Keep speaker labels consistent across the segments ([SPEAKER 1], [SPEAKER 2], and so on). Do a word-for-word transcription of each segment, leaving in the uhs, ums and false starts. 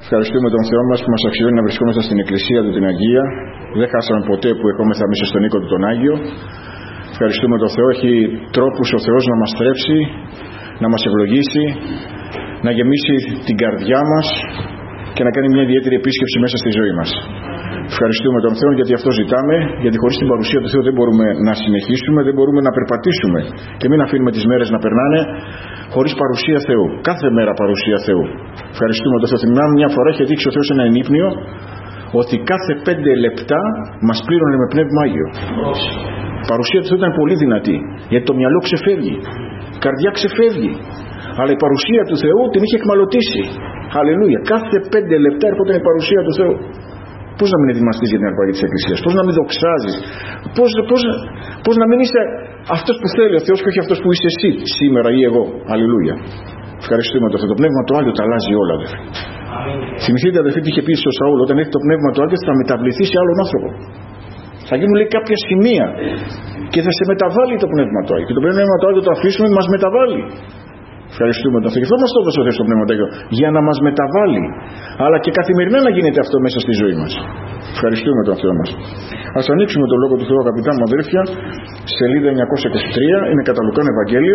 [SPEAKER 1] Ευχαριστούμε τον Θεό μας που μας αξιώνει να βρισκόμαστε στην Εκκλησία του την Αγία. Δεν χάσαμε ποτέ που ερχόμεθα μέσα στον οίκο του τον Άγιο. Ευχαριστούμε τον Θεό. Έχει τρόπους ο Θεός να μας θρέψει, να μας ευλογήσει, να γεμίσει την καρδιά μας και να κάνει μια ιδιαίτερη επίσκεψη μέσα στη ζωή μας. Ευχαριστούμε τον Θεό γιατί αυτό ζητάμε, γιατί χωρίς την παρουσία του Θεού δεν μπορούμε να συνεχίσουμε, δεν μπορούμε να περπατήσουμε και μην αφήνουμε τις μέρες να περνάνε χωρίς παρουσία Θεού. Κάθε μέρα παρουσία Θεού. Ευχαριστούμε τον Θεό. Θυμάμαι μια φορά είχε δείξει ο Θεός ένα ενύπνιο ότι κάθε πέντε λεπτά μας πλήρωνε με Πνεύμα Άγιο. Η παρουσία του Θεού ήταν πολύ δυνατή, γιατί το μυαλό ξεφεύγει, η καρδιά ξεφεύγει, αλλά η παρουσία του Θεού την είχε εκμαλωτήσει. Αλληλούια. Κάθε πέντε λεπτά έρχονταν η παρουσία του Θεού. Πώς να μην ετοιμαστείς για την αρπαγή της Εκκλησίας, πώς να μην δοξάζεις, πώς, πώς, πώς να μην είσαι αυτός που θέλει ο Θεός και όχι αυτός που είσαι εσύ σήμερα ή εγώ. Αλληλούια. Ευχαριστούμε το Θεό. Το Πνεύμα του Άγιο τα αλλάζει όλα, αδερφοί. Θυμηθείτε, αδερφοί, τι είχε πει στο Σαούλ: όταν έχει το Πνεύμα του Άγιο θα μεταβληθεί σε άλλον άνθρωπο. Θα γίνουν, λέει, κάποια σημεία και θα σε μεταβάλει το Πνεύμα του Άγιο. Και το Πνεύμα του Άγιο το αφήσουμε, μας μεταβάλει. Ευχαριστούμε τον Θεό. Και αυτό μας το έδωσε ο Θεός το Πνεύμα του Άγιο, για να μας μεταβάλει, αλλά και καθημερινά να γίνεται αυτό μέσα στη ζωή μας. Ευχαριστούμε τον Θεό μας. Ας ανοίξουμε τον Λόγο του Θεού, αγαπητά μου αδέρφια, σελίδα εννιακόσια είκοσι τρία, είναι κατά Λουκάν Ευαγγέλιο.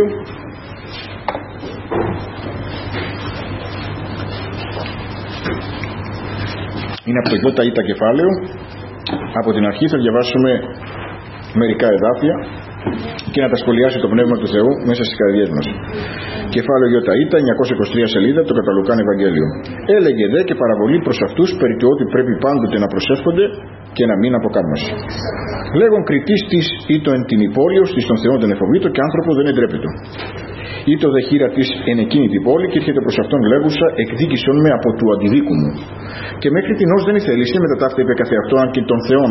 [SPEAKER 1] Είναι από το Ι Ήτα κεφάλαιο. Από την αρχή θα διαβάσουμε μερικά εδάφια και να τα σχολιάσει το Πνεύμα του Θεού μέσα στις καρδιές μας. Κεφάλαιο Ι Ήτα, εννιακόσια είκοσι τρία σελίδα, το κατά Λουκάν Ευαγγέλιο. Έλεγε δε και παραβολή προς αυτούς περί του ότι πρέπει πάντοτε να προσεύχονται και να μην αποκάμνωση. Λέγον κριτής της ή το εν την υπόλειος της των Θεών δεν εφοβήτω και άνθρωπο δεν εντρέπετο. Ή το δε χείρα της εν εκείνη την πόλη και έρχεται προς αυτόν λέγουσα εκδίκησον με από του αντιδίκου μου. Και μέχρι την ως δεν ηθελήσει μετά τα αυτά είπε καθεαυτό αν και των Θεών.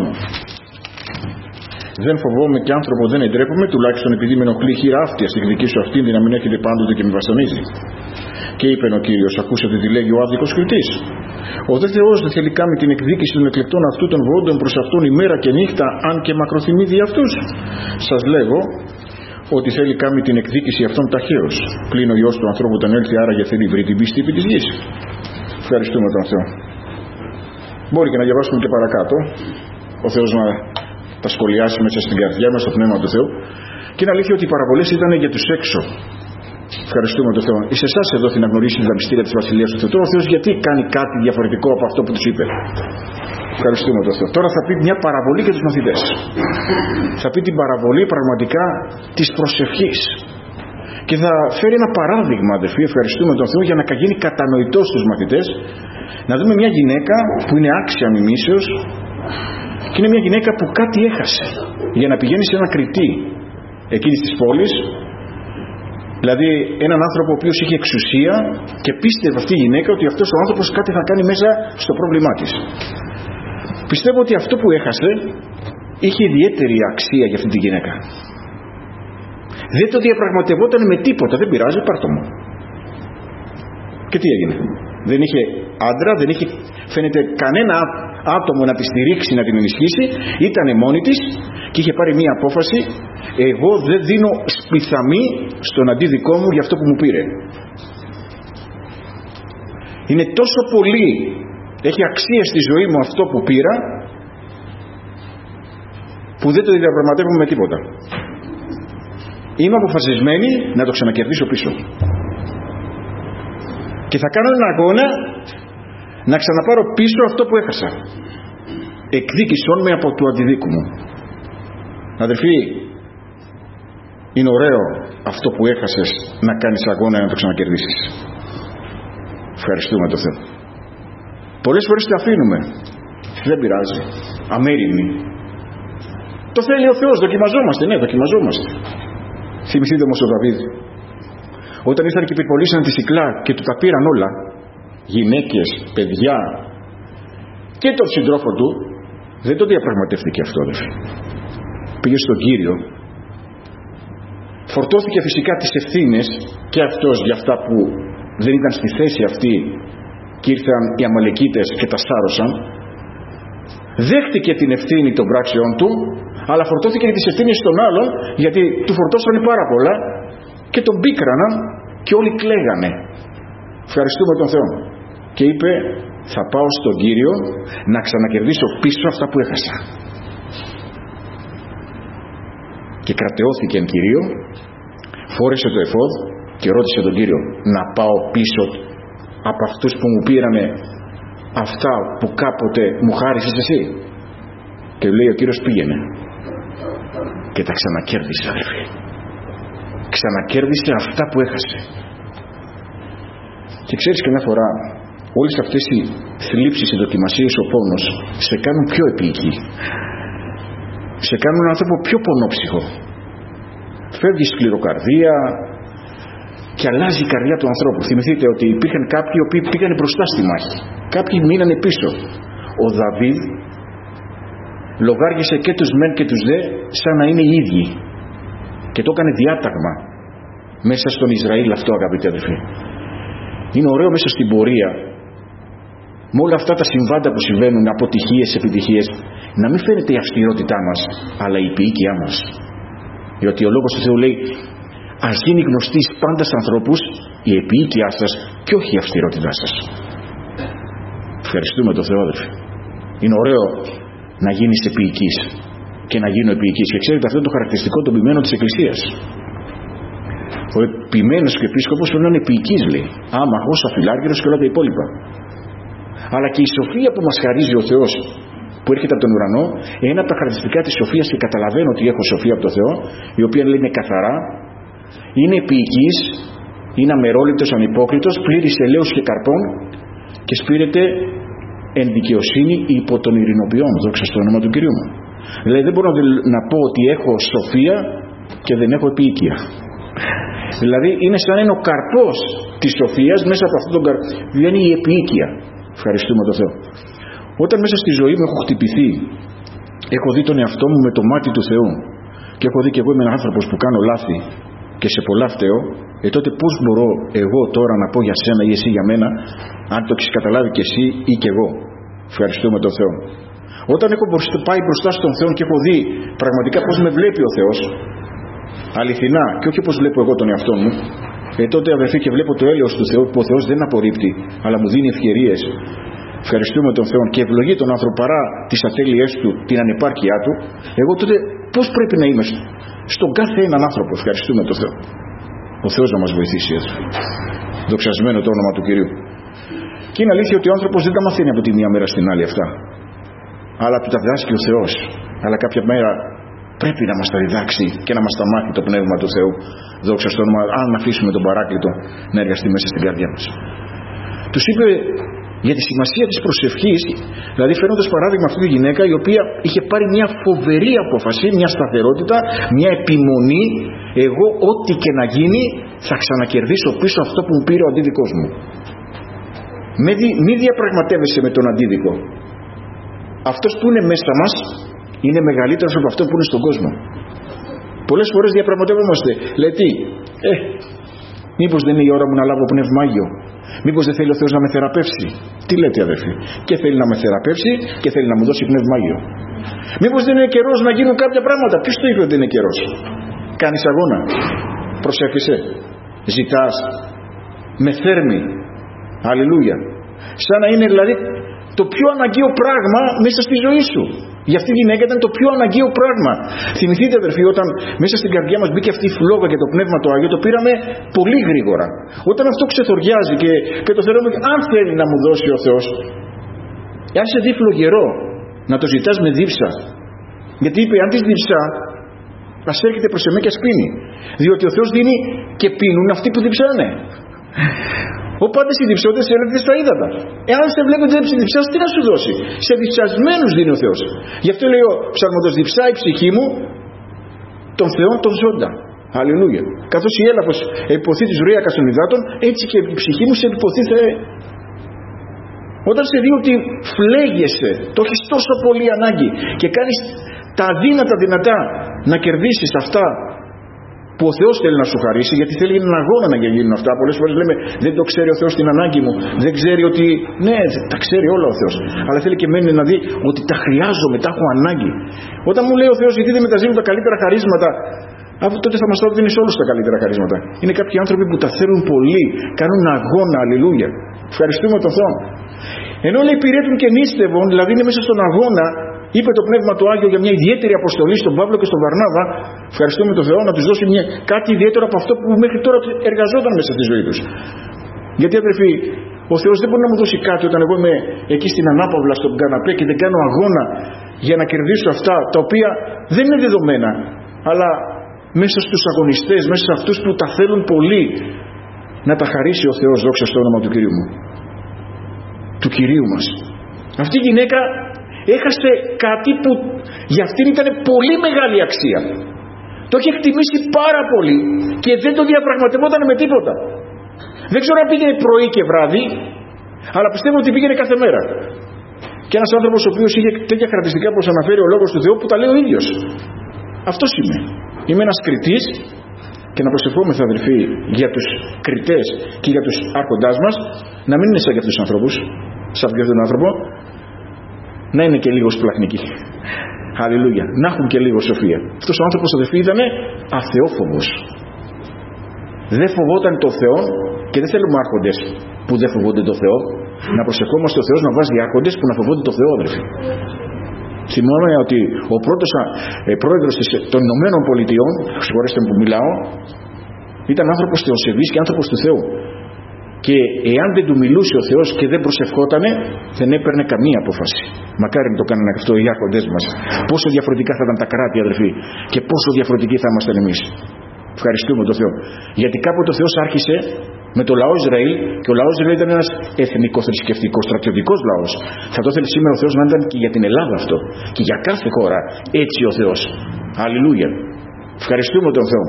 [SPEAKER 1] Δεν φοβόμαι και άνθρωπο δεν εντρέπομαι, τουλάχιστον επειδή με ενοχλεί χείρα αυτιά στην εκδική σου αυτήν, να μην έρχεται πάντοτε και με βασανίζει. Και είπε ο Κύριος: ακούσατε τι λέγει ο άδικος κριτής. Ο δε Θεός δεν θέλει κάμει την εκδίκηση των εκλεκτών αυτού των βοόντων προς αυτόν ημέρα και νύχτα, αν και μακροθυμεί δι' αυτούς. Σας λέγω ότι θέλει κάμει την εκδίκηση αυτών ταχαίως. Πλην ο Υιός του ανθρώπου όταν έλθει, άραγε θέλει βρει την πίστη επί της γης. Ευχαριστούμε τον Θεό. Μπορεί και να διαβάσουμε και παρακάτω. Ο Θεός να τα σχολιάσει μέσα στην καρδιά μας, στο Πνεύμα του Θεού. Και είναι αλήθεια ότι οι παραβολές ήταν για τους έξω. Ευχαριστούμε τον Θεό. Εις εσάς εδώ να γνωρίσει τα μυστήρια της Βασιλείας του Θεού. Τώρα ο Θεός γιατί κάνει κάτι διαφορετικό από αυτό που τους είπε. Ευχαριστούμε τον Θεό. Τώρα θα πει μια παραβολή για τους μαθητές. Θα πει την παραβολή πραγματικά της προσευχής. Και θα φέρει ένα παράδειγμα, αδερφοί, ευχαριστούμε τον Θεό, για να γίνει κατανοητό στους μαθητές. Να δούμε μια γυναίκα που είναι άξια μιμήσεως και είναι μια γυναίκα που κάτι έχασε για να πηγαίνει σε ένα κριτή εκείνης της πόλης. Δηλαδή έναν άνθρωπο ο οποίος είχε εξουσία και πίστευε αυτή η γυναίκα ότι αυτός ο άνθρωπος κάτι θα κάνει μέσα στο πρόβλημά της. Πιστεύω ότι αυτό που έχασε είχε ιδιαίτερη αξία για αυτή τη γυναίκα. Δεν το διαπραγματευόταν με τίποτα. Δεν πειράζει, πάρ' το μου. Και τι έγινε? Δεν είχε άντρα, δεν είχε, φαίνεται, κανένα άτομο να τη στηρίξει, να την ενισχύσει. Ήτανε μόνη της και είχε πάρει μία απόφαση: εγώ δεν δίνω σπιθαμή στον αντίδικό μου για αυτό που μου πήρε. Είναι τόσο πολύ, έχει αξία στη ζωή μου αυτό που πήρα, που δεν το διαπραγματεύομαι με τίποτα. Είμαι αποφασισμένη να το ξανακερδίσω πίσω. Και θα κάνω έναν αγώνα να ξαναπάρω πίσω αυτό που έχασα. Εκδίκησόν με από του αντιδίκου μου. Αδερφοί, είναι ωραίο αυτό που έχασες να κάνεις αγώνα να το ξανακερδίσεις. Ευχαριστούμε τον Θεό. Πολλές φορές το αφήνουμε. Δεν πειράζει. Αμέριμνοι. Το θέλει ο Θεός. Δοκιμαζόμαστε. Ναι, δοκιμαζόμαστε. Θυμηθείτε όμως ο Δαβίδ, όταν ήρθαν και πυρπολίσαν τη Σικλά και του τα πήραν όλα, γυναίκες, παιδιά και τον συντρόφο του, δεν το διαπραγματεύτηκε αυτό, αδελφοί. Πήγε στον Κύριο, φορτώθηκε φυσικά τις ευθύνες και αυτός για αυτά που δεν ήταν στη θέση αυτή και ήρθαν οι Αμαλεκίτες και τα στάρωσαν. Δέχτηκε την ευθύνη των πράξεων του, αλλά φορτώθηκε τις ευθύνες των άλλων, γιατί του φορτώσανε πάρα πολλά και τον πίκραναν και όλοι κλαίγανε. Ευχαριστούμε τον Θεό. και είπε, θα πάω στον Κύριο να ξανακερδίσω πίσω αυτά που έχασα. Και κρατεώθηκε εν Κυρίω, φόρεσε το εφόδ και ρώτησε τον Κύριο, να πάω πίσω από αυτούς που μου πήρανε αυτά που κάποτε μου χάρισες εσύ? Και λέει ο Κύριος, πήγαινε. Και τα ξανακέρδισε, αδελφοί. Ξανακέρδισε αυτά που έχασε. Και ξέρεις, καμιά φορά όλες αυτές οι θλίψεις, οι δοκιμασίες, ο πόνος σε κάνουν πιο επίοικοι, σε κάνουν έναν άνθρωπο πιο πονόψυχο. Φεύγει σκληροκαρδία και αλλάζει η καρδιά του ανθρώπου. Θυμηθείτε ότι υπήρχαν κάποιοι οι οποίοι πήγανε μπροστά στη μάχη, κάποιοι μείνανε πίσω. Ο Δαβίδ λογάριασε και τους μεν και τους δε σαν να είναι οι ίδιοι και το έκανε διάταγμα μέσα στον Ισραήλ αυτό, αγαπητοί αδελφοί. Είναι ωραίο μέσα στην πορεία, με όλα αυτά τα συμβάντα που συμβαίνουν, αποτυχίες, επιτυχίες, να μην φαίνεται η αυστηρότητά μας, αλλά η επίοικιά μας. Διότι ο Λόγος του Θεού λέει, ας γίνει γνωστή πάντα στους ανθρώπους η επίοικιά σας και όχι η αυστηρότητά σας. Ευχαριστούμε τον Θεό, αδελφοί. Είναι ωραίο να γίνεις επίοικης και να γίνω επίοικης. Και ξέρετε, αυτό είναι το χαρακτηριστικό των ποιμένων της Εκκλησίας. Ο επιμένος και επίσκοπος πρέπει να είναι επίοικης, λέει, άμαχος, αφιλάργυρος και όλα τα υπόλοιπα. Αλλά και η σοφία που μας χαρίζει ο Θεός, που έρχεται από τον ουρανό, ένα από τα χαρακτηριστικά της σοφίας, και καταλαβαίνω ότι έχω σοφία από τον Θεό, η οποία λέει είναι καθαρά, είναι επίοικης, είναι αμερόληπτος, ανυπόκριτος, πλήρης ελέους και καρπών και σπείρεται εν δικαιοσύνη υπό των ειρηνοποιών. Δόξα στο όνομα του Κυρίου μου. Δηλαδή δεν μπορώ να πω ότι έχω σοφία και δεν έχω επίοικια. Δηλαδή είναι σαν είναι ο καρπός της σοφίας, μέσα από αυτόν τον καρπό βγαίνει η επίοικια. Ευχαριστούμε τον Θεό. Όταν μέσα στη ζωή μου έχω χτυπηθεί, έχω δει τον εαυτό μου με το μάτι του Θεού και έχω δει και εγώ είμαι ένας άνθρωπος που κάνω λάθη και σε πολλά φταίω, ε τότε πώς μπορώ εγώ τώρα να πω για σένα ή εσύ για μένα, αν το έχεις καταλάβει και εσύ ή και εγώ? Ευχαριστούμε τον Θεό. Όταν έχω πάει μπροστά στον Θεό και έχω δει πραγματικά πώς με βλέπει ο Θεός, αληθινά και όχι όπως βλέπω εγώ τον εαυτό μου, ε τότε, αδερφοί, και βλέπω το έλεος του Θεού που ο Θεός δεν απορρίπτει αλλά μου δίνει ευκαιρίες. Ευχαριστούμε τον Θεό και ευλογεί τον άνθρωπο παρά τις ατέλειές του, την ανεπάρκειά του. Εγώ τότε πώς πρέπει να είμαι στον κάθε έναν άνθρωπο? Ευχαριστούμε τον Θεό. Ο Θεός να μας βοηθήσει, αδερφοί. Δοξασμένο το όνομα του Κυρίου. Και είναι αλήθεια ότι ο άνθρωπος δεν τα μαθαίνει από τη μία μέρα στην άλλη αυτά, αλλά του τα διδάσκει ο Θεός. Αλλά κάποια μέρα πρέπει να μας τα διδάξει και να μας τα μάθει το Πνεύμα του Θεού. Δόξα στο όνομα, αν αφήσουμε τον Παράκλητο να εργαστεί μέσα στην καρδιά μας. Τους είπε για τη σημασία της προσευχής, δηλαδή φέρνοντας παράδειγμα αυτή τη γυναίκα η οποία είχε πάρει μια φοβερή απόφαση, μια σταθερότητα, μια επιμονή. Εγώ ό,τι και να γίνει θα ξανακερδίσω πίσω αυτό που μου πήρε ο αντίδικος μου. Μη διαπραγματεύεσαι με τον αντίδικο. Αυτός που είναι μέσα μας είναι μεγαλύτερος από αυτό που είναι στον κόσμο. Πολλές φορές διαπραγματεύομαστε. Λέει τι, ε, μήπως δεν είναι η ώρα μου να λάβω πνεύμα Άγιο? Μήπως δεν θέλει ο Θεός να με θεραπεύσει? Τι λέτε, αδερφοί? Και θέλει να με θεραπεύσει και θέλει να μου δώσει πνεύμα Άγιο. Μήπως δεν είναι καιρός να γίνουν κάποια πράγματα? Ποιος το είπε ότι είναι καιρός? Κάνεις αγώνα, προσεύχεσαι, ζητάς, με θέρμη, αλληλούια, σαν να είναι δηλαδή το πιο αναγκαίο πράγμα μέσα στη ζωή σου. Για αυτή τη γυναίκα ήταν το πιο αναγκαίο πράγμα. Θυμηθείτε, αδερφοί, όταν μέσα στην καρδιά μας μπήκε αυτή η φλόγα και το Πνεύμα το Άγιο, το πήραμε πολύ γρήγορα. Όταν αυτό ξεθοριάζει και, και το θέλουμε, αν θέλει να μου δώσει ο Θεός, αν σε δει φλογερό, να το ζητάς με δίψα. Γιατί είπε, αν της διψά, ας έρχεται προς εμέ και ας πίνει. Διότι ο Θεός δίνει και πίνουν αυτοί που διψάνε. Ο πάντες οι διψώντες έρχεται στα ύδατα. Εάν σε βλέπετε δεν διψάς, τι να σου δώσει? Σε διψασμένους δίνει ο Θεός. Γι' αυτό λέει ο ψαλμοδός, διψάει η ψυχή μου τον Θεό τον ζώντα. Αλληλούια. Καθώς η έλαφος επιποθεί της ροίακας των υδάτων, έτσι και η ψυχή μου σε επιποθεί, Θεέ. Όταν σε δει ότι φλέγεσαι, το έχεις τόσο πολύ ανάγκη και κάνεις τα αδύνατα δυνατά να κερδίσεις αυτά που ο Θεός θέλει να σου χαρίσει, γιατί θέλει έναν αγώνα να γίνουν αυτά. Πολλές φορές λέμε, δεν το ξέρει ο Θεός την ανάγκη μου, δεν ξέρει ότι, ναι, τα ξέρει όλα ο Θεός, αλλά θέλει και μένει να δει ότι τα χρειάζομαι, τα έχω ανάγκη. Όταν μου λέει ο Θεός, γιατί δεν μεταζίνουν τα καλύτερα χαρίσματα Αυτό τότε θα μας το δίνει σε όλους τα καλύτερα χαρίσματα. Είναι κάποιοι άνθρωποι που τα θέλουν πολύ, κάνουν αγώνα, αλληλούια. Ευχαριστούμε τον Θεό. Ενώ λέει υπηρέτουν και νήστευον, δηλαδή είναι μέσα στον αγώνα, είπε το Πνεύμα του Άγιο για μια ιδιαίτερη αποστολή στον Παύλο και στον Βαρνάβα. Ευχαριστούμε τον Θεό να τους δώσει μια, κάτι ιδιαίτερο από αυτό που μέχρι τώρα εργαζόταν μέσα στη ζωή τους. Γιατί αδερφοί, ο Θεός δεν μπορεί να μου δώσει κάτι όταν εγώ είμαι εκεί στην ανάπαυλα, στον καναπέ και δεν κάνω αγώνα για να κερδίσω αυτά τα οποία δεν είναι δεδομένα, αλλά μέσα στους αγωνιστές, μέσα σε αυτούς που τα θέλουν πολύ, να τα χαρίσει ο Θεός, δόξα στο όνομα του Κυρίου μου, του Κυρίου μας. Αυτή η γυναίκα έχασε κάτι που για αυτήν ήταν πολύ μεγάλη αξία. Το είχε εκτιμήσει πάρα πολύ και δεν το διαπραγματευόταν με τίποτα. Δεν ξέρω αν πήγαινε πρωί και βράδυ, αλλά πιστεύω ότι πήγαινε κάθε μέρα. Και ένας άνθρωπος ο οποίος είχε τέτοια χαρακτηριστικά όπως αναφέρει ο Λόγος του Θεού, που τα λέει ο ίδιος. Αυτός είμαι. Είμαι ένας κριτής, και να προσευχόμεθα αδελφοί για τους κριτές και για τους άρχοντάς μας να μην είναι σαν για αυτούς τους ανθρώπους, σαν αυτόν τον άνθρωπο, να είναι και λίγο σπλαχνικοί. Αλληλούια. Να έχουν και λίγο σοφία. Αυτός ο άνθρωπος αδελφοί ήταν αθεόφοβος. Δεν φοβόταν το Θεό, και δεν θέλουμε άρχοντες που δεν φοβόνται το Θεό. Να προσευχόμαστε ο Θεός να βάζει άρχοντες που να φοβόνται το Θεό, αδελφοί. Θυμάμαι ότι ο πρώτος ε, πρόεδρος των Ηνωμένων Πολιτειών, συγχωρέστε με που μιλάω, ήταν άνθρωπος θεοσεβής και άνθρωπος του Θεού. Και εάν δεν του μιλούσε ο Θεός και δεν προσευχότανε, δεν έπαιρνε καμία απόφαση. Μακάρι να το κάνανε αυτό οι άρχοντες μας. Πόσο διαφορετικά θα ήταν τα κράτη, αδελφοί, και πόσο διαφορετικοί θα ήμασταν εμείς. Ευχαριστούμε τον Θεό. Γιατί κάποτε ο Θεός άρχισε με το λαό Ισραήλ, και ο λαός Ισραήλ ήταν ένας εθνικο-θρησκευτικός, στρατιωτικός λαός. Θα το θέλει σήμερα ο Θεός να ήταν και για την Ελλάδα αυτό. Και για κάθε χώρα έτσι ο Θεός. Αλληλούια. Ευχαριστούμε τον Θεό.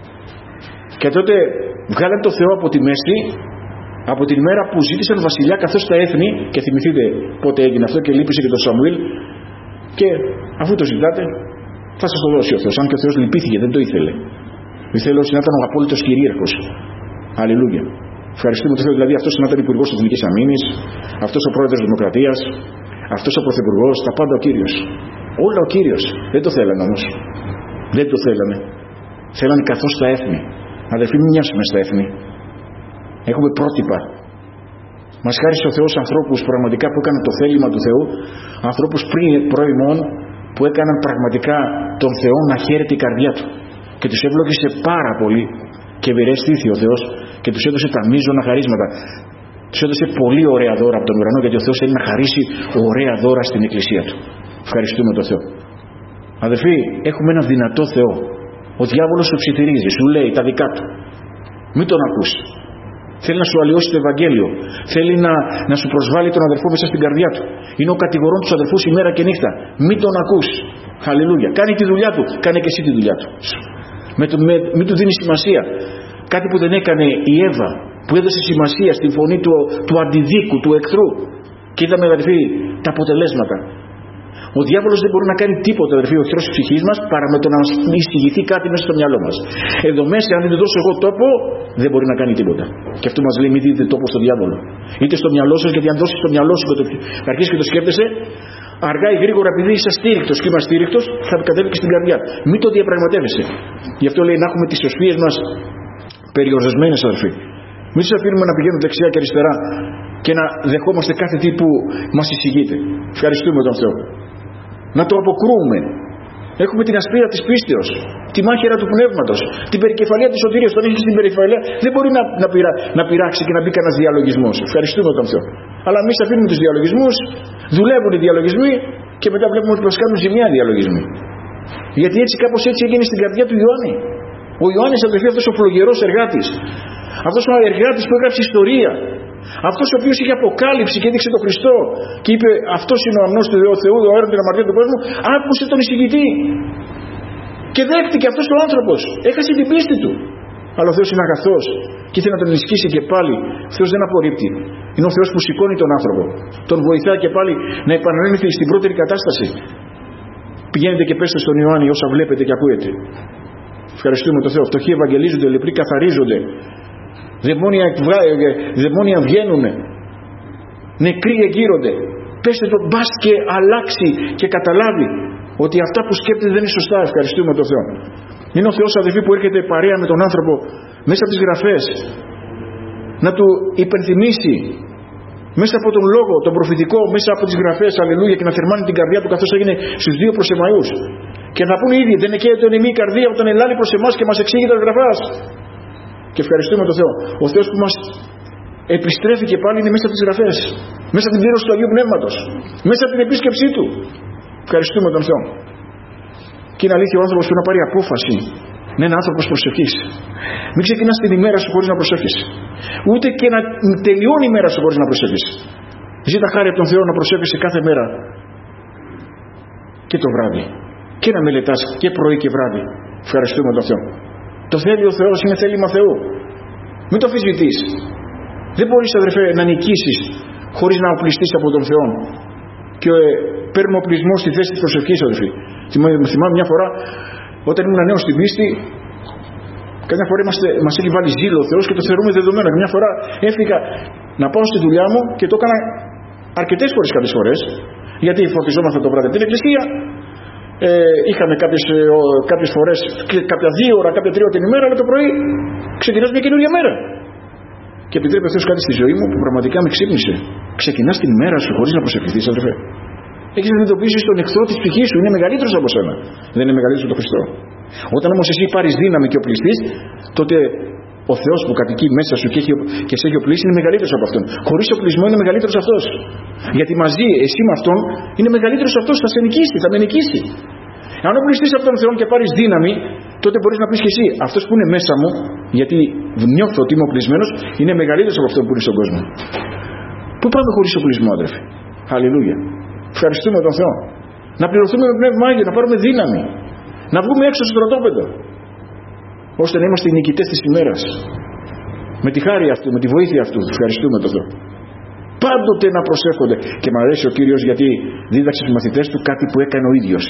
[SPEAKER 1] Και τότε βγάλαν το Θεό από τη μέση, από την μέρα που ζήτησαν βασιλιά καθώς τα έθνη, και θυμηθείτε πότε έγινε αυτό και λύπησε και τον Σαμουήλ, και αφού το ζητάτε θα σας το δώσει ο Θεός. Αν και ο Θεός λυπήθηκε, δεν το ήθελε. Ήθελε να ήταν ο απόλυτος κυρίαρχος. Αλληλούια. Ευχαριστούμε τον Θεό, δηλαδή αυτός να ήταν υπουργός Εθνικής Αμήνης, αυτός ο πρόεδρος της Δημοκρατίας, αυτός ο πρωθυπουργός, τα πάντα ο Κύριος. Όλα ο Κύριος. Δεν το θέλανε όμως. Δεν το θέλανε. Θέλανε καθώς τα έθνη. Αδελφοί, μην μοιάσουμε στα έθνη. Έχουμε πρότυπα. Μας χάρισε ο Θεός ανθρώπους πραγματικά που έκαναν το θέλημα του Θεού, ανθρώπους πριν προημών που έκαναν πραγματικά τον Θεό να χαίρεται η καρδιά του. Και τους ευλόγησε πάρα πολύ και ευηρέστηθη ο Θεός και τους έδωσε τα μείζωνα χαρίσματα. Τους έδωσε πολύ ωραία δώρα από τον ουρανό, γιατί ο Θεός θέλει να χαρίσει ωραία δώρα στην Εκκλησία του. Ευχαριστούμε τον Θεό. Αδελφοί, έχουμε ένα δυνατό Θεό. Ο διάβολος σου ψιθυρίζει, σου λέει τα δικά του. Μην τον ακούς. Θέλει να σου αλλοιώσει το Ευαγγέλιο. Θέλει να, να σου προσβάλλει τον αδερφό μέσα στην καρδιά του. Είναι ο κατηγορών τους αδερφούς ημέρα και νύχτα. Μην τον ακούς. Χαλιλούια. Κάνει τη δουλειά του. Κάνε και εσύ τη δουλειά του. Με το, με, μην του δίνει σημασία. Κάτι που δεν έκανε η Εύα, που έδωσε σημασία στην φωνή του, του αντιδίκου, του εχθρού. Και είδαμε αδερφοί τα αποτελέσματα. Ο διάβολος δεν μπορεί να κάνει τίποτα, αδερφοί, ο εχθρός της ψυχής μας, παρά με το να μας εισηγηθεί κάτι μέσα στο μυαλό μας. Εδώ μέσα, αν δεν του δώσω εγώ τόπο, δεν μπορεί να κάνει τίποτα. Και αυτό μας λέει: μην δείτε τόπο στο διάβολο. Είτε στο μυαλό σας, γιατί αν δώσεις στο μυαλό σου και το αρχίσεις και το σκέφτεσαι, αργά ή γρήγορα, επειδή είσαι αστήρικτος και είμαι αστήρικτος, θα κατέβει και στην καρδιά. Μην το διαπραγματεύεσαι. Γι' αυτό λέει να έχουμε τις σοφίες μας περιορισμένες, αδερφοί. Μην τους αφήνουμε να πηγαίνουν δεξιά και αριστερά και να δεχόμαστε κάθε τι που μας εισηγείται. Ευχαριστούμε τον Θεό. Να το αποκρούμε. Έχουμε την ασπίδα της πίστεως, τη μάχαιρα του πνεύματος, την περικεφαλία της σωτηρίας. Όταν έχεις την περικεφαλία, δεν μπορεί να, να, πειρά, να πειράξει και να μπει κανένας διαλογισμός. Ευχαριστούμε τον Θεό. Αλλά εμείς αφήνουμε τους διαλογισμούς, δουλεύουν οι διαλογισμοί και μετά βλέπουμε ότι μας κάνουν ζημιά οι διαλογισμοί. Γιατί έτσι, κάπως έτσι έγινε στην καρδιά του Ιωάννη. Ο Ιωάννης, αδελφοί, αυτός ο φλογερός εργάτης, αυτός ο εργάτης που έγραψε ιστορία, αυτός ο οποίος είχε αποκάλυψη και έδειξε τον Χριστό και είπε: αυτός είναι ο αμνός του Θεού, ο έρων την αμαρτία του κόσμου, άκουσε τον εισηγητή και δέχτηκε αυτός ο άνθρωπος. Έχασε την πίστη του. Αλλά ο Θεός είναι αγαθός και ήθελε να τον ενισχύσει και πάλι. Ο Θεός δεν απορρίπτει. Είναι ο Θεός που σηκώνει τον άνθρωπο. Τον βοηθάει και πάλι να επανέλθει στην πρώτερη κατάσταση. Πηγαίνετε και πέστε στον Ιωάννη όσα βλέπετε και ακούετε. Ευχαριστούμε τον Θεό. Φτωχοί ευαγγελίζονται, λεπροί καθαρίζονται. Δαιμόνια, δαιμόνια βγαίνουν, νεκροί εγείρονται. Πέστε το, μπας και αλλάξει και καταλάβει ότι αυτά που σκέπτεται δεν είναι σωστά. Ευχαριστούμε τον Θεό. Είναι ο Θεός, αδελφοί, που έρχεται παρέα με τον άνθρωπο μέσα από τις γραφές, να του υπενθυμίσει μέσα από τον λόγο, τον προφητικό, μέσα από τις γραφές, αλληλούια, και να θερμάνει την καρδιά του, καθώς έγινε στους δύο προς Εμαούς. Και να πούνε οι ίδιοι, δεν εκαίεται εν εμεί η καρδία όταν ελάλει προς εμάς και μας εξήγει τα γραφάς. Και ευχαριστούμε τον Θεό. Ο Θεός που μας επιστρέφει και πάλι είναι μέσα από τις γραφές, μέσα από την πλήρωση του Αγίου Πνεύματος, μέσα από την επίσκεψή του. Ευχαριστούμε τον Θεό. Και είναι αλήθεια, ο άνθρωπος που να πάρει απόφαση να είναι άνθρωπος προσευχής. Μην ξεκινάς την ημέρα σου χωρίς να προσεύχεις. Ούτε και να τελειώνει η μέρα σου χωρίς να προσεύχεις. Ζήτα χάρη από τον Θεό να προσεύχεσαι κάθε μέρα και το βράδυ. Και να μελετάς και πρωί και βράδυ. Ευχαριστούμε τον Θεό. Το θέλει ο Θεός, είναι θέλημα Θεού. Μην το αμφισβητείς. Δεν μπορείς, αδερφέ, να νικήσεις χωρίς να οπλιστείς από τον Θεό. Και ε, παίρνουμε οπλισμό στη θέση της προσευχής, αδερφοί. Θυμάμαι μια φορά, όταν ήμουν νέος στην πίστη, καμιά φορά είμαστε, μας έχει βάλει ζήλο ο Θεός και το θεωρούμε δεδομένο. Και μια φορά έφυγα να πάω στη δουλειά μου και το έκανα αρκετές φορές, κάποιες φορές, γιατί φορτιζόμαστε το βράδυ από την εκκλησία. Ε, είχαμε κάποιες, ε, κάποιες φορές, κάποια δύο ώρα, κάποια τρία ώρα την ημέρα, αλλά το πρωί ξεκινάς μια καινούργια μέρα. Και επιτρέπει ο Θεός κάτι στη ζωή μου που πραγματικά με ξύπνησε. Ξεκινάς την ημέρα σου χωρίς να προσευχηθείς, αδερφέ. Έχεις να αντιμετωπίσεις τον εχθρό της ψυχής σου, είναι μεγαλύτερος από σένα. Δεν είναι μεγαλύτερος από τον Χριστό. Όταν όμως εσύ πάρεις δύναμη και οπλιστείς, τότε ο Θεός που κατοικεί μέσα σου και, έχει, και σε έχει οπλίσει είναι μεγαλύτερος από αυτόν. Χωρίς οπλισμό είναι μεγαλύτερος αυτός. Γιατί μαζί εσύ με αυτόν είναι μεγαλύτερος αυτός, θα σε νικήσει, θα με νικήσει. Αν οπλιστείς από τον Θεό και πάρεις δύναμη, τότε μπορείς να πεις και εσύ, αυτός που είναι μέσα μου, γιατί νιώθω ότι είμαι οπλισμένος, είναι μεγαλύτερος από αυτόν που είναι στον κόσμο. Πού πάμε χωρίς οπλισμό, αδερφοί? Αλληλούια. Ευχαριστούμε τον Θεό. Να πληρωθούμε με πνεύμα Άγιο, να πάρουμε δύναμη. Να βγούμε έξω στο στρατόπεδο, ώστε να είμαστε οι νικητές της ημέρας. Με τη χάρη αυτού, με τη βοήθεια αυτού. Ευχαριστούμε τον Θεό. Πάντοτε να προσεύχονται. Και μου αρέσει ο Κύριος γιατί δίδαξε στους μαθητές του κάτι που έκανε ο ίδιος.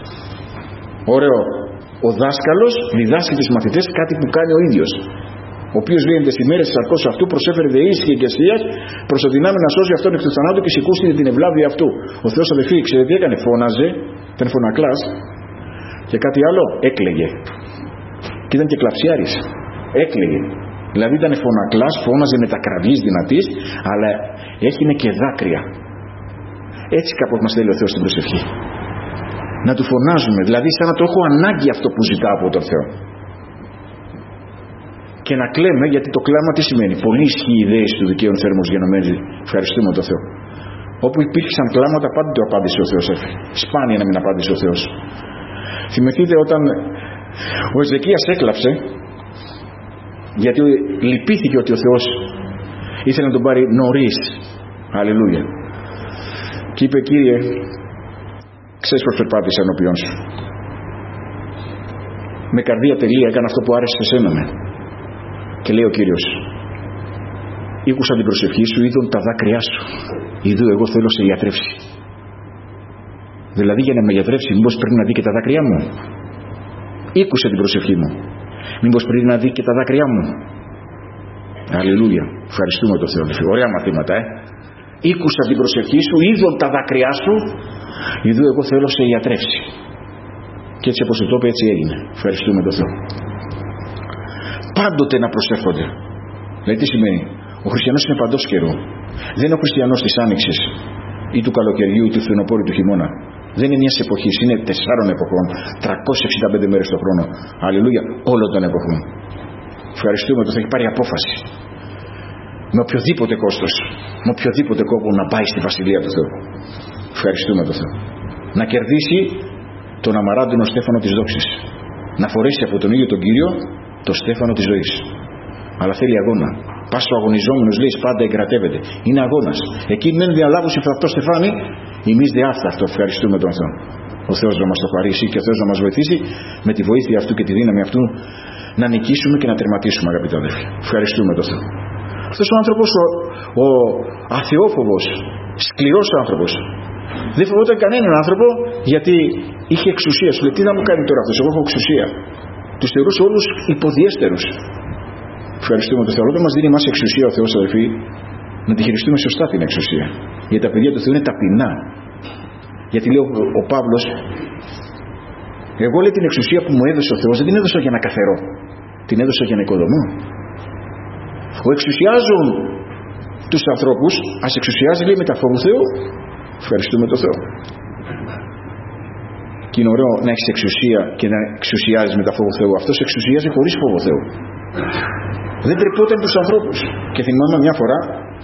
[SPEAKER 1] Ωραίο. Ο δάσκαλος διδάσκει τους μαθητές κάτι που κάνει ο ίδιος. Ο οποίος λέει τις ημέρες της αρκός αυτού προσέφερε δεής και εγκαιστίας προς το δυνάμει να σώσει αυτόν εκ του θανάτου και σηκούστηκε την ευλάβεια αυτού. Ο Θεός, αδελφοί, ξέρετε τι έκανε? Φώναζε, ήταν φωνακλάς, και κάτι άλλο, έκλαιγε. Και ήταν και κλαψιάρης. Έκλαιγε. Δηλαδή ήταν φωνακλάς, φώναζε με τα κραυγής δυνατής, αλλά έχινε και δάκρυα. Έτσι κάπως μας θέλει ο Θεός στην προσευχή. Να του φωνάζουμε, δηλαδή σαν να το έχω ανάγκη αυτό που ζητάω από τον Θεό. Και να κλαίμε, γιατί το κλάμα τι σημαίνει? Πολύ ισχύει η ιδέα του δικαίου θέρμος γενομένη. Ευχαριστούμε τον Θεό. Όπου υπήρξαν κλάματα, πάντοτε απάντησε ο Θεός. Σπάνια να μην απάντησε ο Θεός. Θυμηθείτε όταν ο Εζεκίας έκλαψε, γιατί λυπήθηκε ότι ο Θεός ήθελε να τον πάρει νωρίς. Αλληλούια. Και είπε, Κύριε, ξέρεις πως περπάτησα ενώπιον σου. Με καρδία τελεία έκανα αυτό που άρεσε σε σένα με. Και λέει ο Κύριος, ήκουσα την προσευχή σου, είδον τα δάκρυά σου, είδου εγώ θέλω σε ιατρεύσει. Δηλαδή για να με γιατρεύσει, μήπως πρέπει να δει και τα δάκρυά μου? Ήκουσε την προσευχή μου, μήπως πρέπει να δει και τα δάκρυά μου? Αλληλούια. Ευχαριστούμε τον Θεό. Ωραία μαθήματα, ε. Ήκουσα την προσευχή σου, είδον τα δάκρυά σου, είδου εγώ θέλω σε ιατρεύσει. Και έτσι όπως το είπε, έτσι έγινε. Ευχαριστούμε τον Θεό. Πάντοτε να προσεύχονται. Δηλαδή τι σημαίνει? Ο χριστιανός είναι παντός καιρού. Δεν είναι ο χριστιανός της άνοιξης ή του καλοκαιριού ή του φθινοπόρου του χειμώνα. Δεν είναι μιας εποχής, είναι τεσσάρων εποχών, τριακόσιες εξήντα πέντε μέρες το χρόνο. Αλληλούια, όλων των εποχών. Ευχαριστούμε ότι θα έχει πάρει απόφαση. Με οποιοδήποτε κόστος, με οποιοδήποτε κόπο να πάει στη βασιλεία του Θεού. Ευχαριστούμε τον Θεό. Να κερδίσει τον αμαράντινο στέφανο της δόξης. Να φορέσει από τον ίδιο τον Κύριο το στέφανο της ζωής. Αλλά θέλει αγώνα. Πας ο αγωνιζόμενος, λέει, πάντα εγκρατεύεται. Είναι αγώνας. Εκεί μεν διαλάβουν σε αυτό στεφάνι, εμείς δε αυτό. Ευχαριστούμε τον Θεό. Ο Θεός να μας το χαρίσει και ο Θεός να μας βοηθήσει με τη βοήθεια αυτού και τη δύναμη αυτού να νικήσουμε και να τερματίσουμε, αγαπητοί αδελφοί. Ευχαριστούμε τον Θεό. Αυτός ο άνθρωπος, ο, ο αθεόφοβος, σκληρός άνθρωπος, δεν φοβόταν κανέναν άνθρωπο γιατί είχε εξουσία. Σου λέει, τι να μου κάνει τώρα αυτός? Εγώ έχω εξουσία. Τους θεωρούσε όλους υποδιέστερους. Ευχαριστούμε τον Θεό. Όταν μας δίνει εμάς εξουσία ο Θεός, αδελφοί, να τη χειριστούμε σωστά την εξουσία. Γιατί τα παιδιά του Θεού είναι ταπεινά. Γιατί λέει ο, ο Παύλος, Εγώ λέει την εξουσία που μου έδωσε ο Θεός δεν την έδωσα για να καθαρώ. Την έδωσα για να οικοδομώ. Ο εξουσιάζουν τους ανθρώπους, ας εξουσιάζει λέει με τα φόβου Θεού. Ευχαριστούμε τον Θεό. Και είναι ωραίο να έχεις εξουσία και να εξουσιάζεις με τα φόβου Θεού. Αυτός εξουσιάζει χωρίς φόβο Θεού. Δεν τρεπόταν τους ανθρώπους. Και θυμάμαι μια φορά,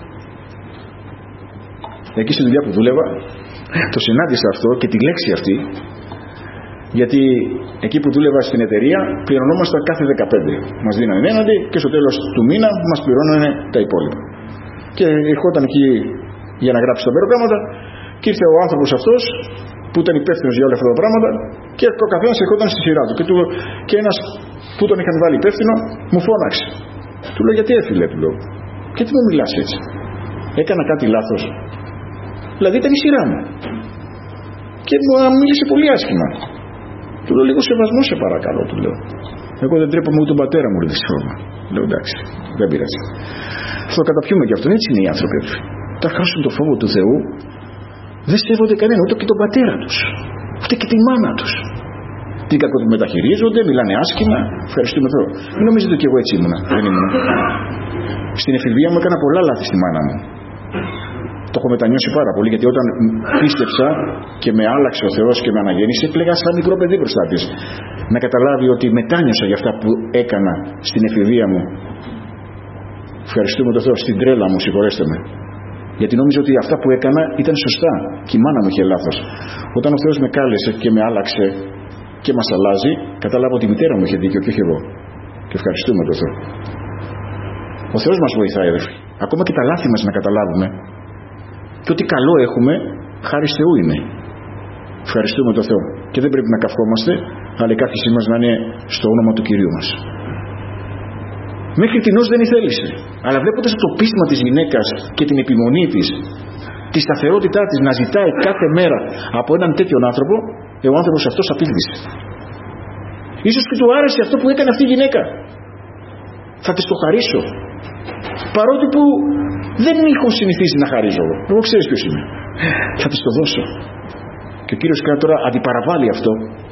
[SPEAKER 1] εκεί στη δουλειά που δούλευα, το συνάντησα αυτό και τη λέξη αυτή, γιατί εκεί που δούλευα στην εταιρεία πληρωνόμασταν κάθε δεκαπέντε. Μας δίνανε έναντι και στο τέλος του μήνα μας πληρώνανε τα υπόλοιπα. Και ερχόταν εκεί για να γράψει τα προγράμματα και ήρθε ο άνθρωπος αυτός που ήταν υπεύθυνος για όλα αυτά τα πράγματα και ο καθένας ερχόταν στη σειρά του. Και, του, και ένας που τον είχαν βάλει υπεύθυνο μου φώναξε. Του λέω γιατί έφυλε, του λέω. Και τι μου μιλάς έτσι. Έκανα κάτι λάθος. Δηλαδή ήταν η σειρά μου. Και μου μίλησε πολύ άσχημα. Του λέω λίγο σεβασμό σε παρακαλώ, του λέω. Εγώ δεν τρέπομαι ούτε τον πατέρα μου, δυστυχώς. Λέω εντάξει, δεν πειράζει. Αυτό καταπιούμε κι αυτό. Έτσι είναι οι άνθρωποι. Τα χάσουν το φόβο του Θεού, δεν σέβονται κανένα, ούτε και τον πατέρα τους, ούτε και τη μάνα τους. Τι κακό του μεταχειρίζονται, μιλάνε άσχημα. Ευχαριστούμε Θεό. Μην νομίζετε ότι εγώ έτσι ήμουνα. Δεν ήμουνα. Στην εφηβεία μου έκανα πολλά λάθη στη μάνα μου. Το έχω μετανιώσει πάρα πολύ, γιατί όταν πίστεψα και με άλλαξε ο Θεός και με αναγέννησε, πλέγα σαν μικρό παιδί μπροστά της. Να καταλάβει ότι μετάνιωσα για αυτά που έκανα στην εφηβεία μου. Ευχαριστούμε τον Θεό. Στην τρέλα μου, συγχωρέστε με. Γιατί νόμιζα ότι αυτά που έκανα ήταν σωστά και η μάνα μου είχε λάθος. Όταν ο Θεός με κάλεσε και με άλλαξε και μας αλλάζει, κατάλαβα ότι η μητέρα μου είχε δίκιο και όχι εγώ. Και ευχαριστούμε τον Θεό. Ο Θεός μας βοηθάει, αδερφοί. Ακόμα και τα λάθη μας να καταλάβουμε. Και ό,τι καλό έχουμε, χάρη Θεού είναι. Ευχαριστούμε τον Θεό. Και δεν πρέπει να καυχόμαστε, αλλά η καύχησή μας να είναι στο όνομα του Κυρίου μας. Μέχρι τινός δεν ήθελησε. Αλλά βλέποντας το πείσμα της γυναίκας και την επιμονή της, τη σταθερότητά της να ζητάει κάθε μέρα από έναν τέτοιον άνθρωπο, ο άνθρωπος αυτός απείλησε. Ίσως και του άρεσε αυτό που έκανε αυτή η γυναίκα. Θα της το χαρίσω. Παρότι που δεν έχω συνηθίσει να χαρίζω. Εγώ ξέρεις ποιος είμαι. Θα της το δώσω. Και ο Κύριος Κράτορα αντιπαραβάλλει αυτό.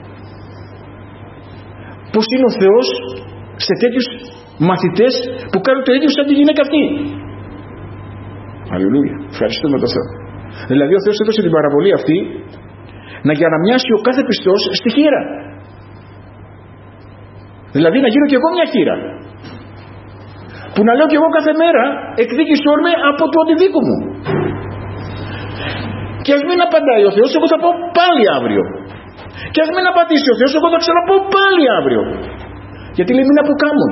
[SPEAKER 1] Πώς είναι ο Θεός σε τέτοιους μαθητές που κάνουν το ίδιο σαν τη γυναίκα αυτή. Αλληλούια. Ευχαριστούμε τον Θεό. Δηλαδή ο Θεός έδωσε την παραβολή αυτή να για να μοιάσει ο κάθε πιστός στη χείρα. Δηλαδή να γίνω κι εγώ μια χείρα. Που να λέω κι εγώ κάθε μέρα εκδίκησόν με από το αντιδίκο μου. Και ας μην απαντάει ο Θεός, εγώ θα πω πάλι αύριο. Και ας μην απαντήσει ο Θεός, εγώ θα ξαναπώ πάλι αύριο. Γιατί λέει μην αποκάμουν.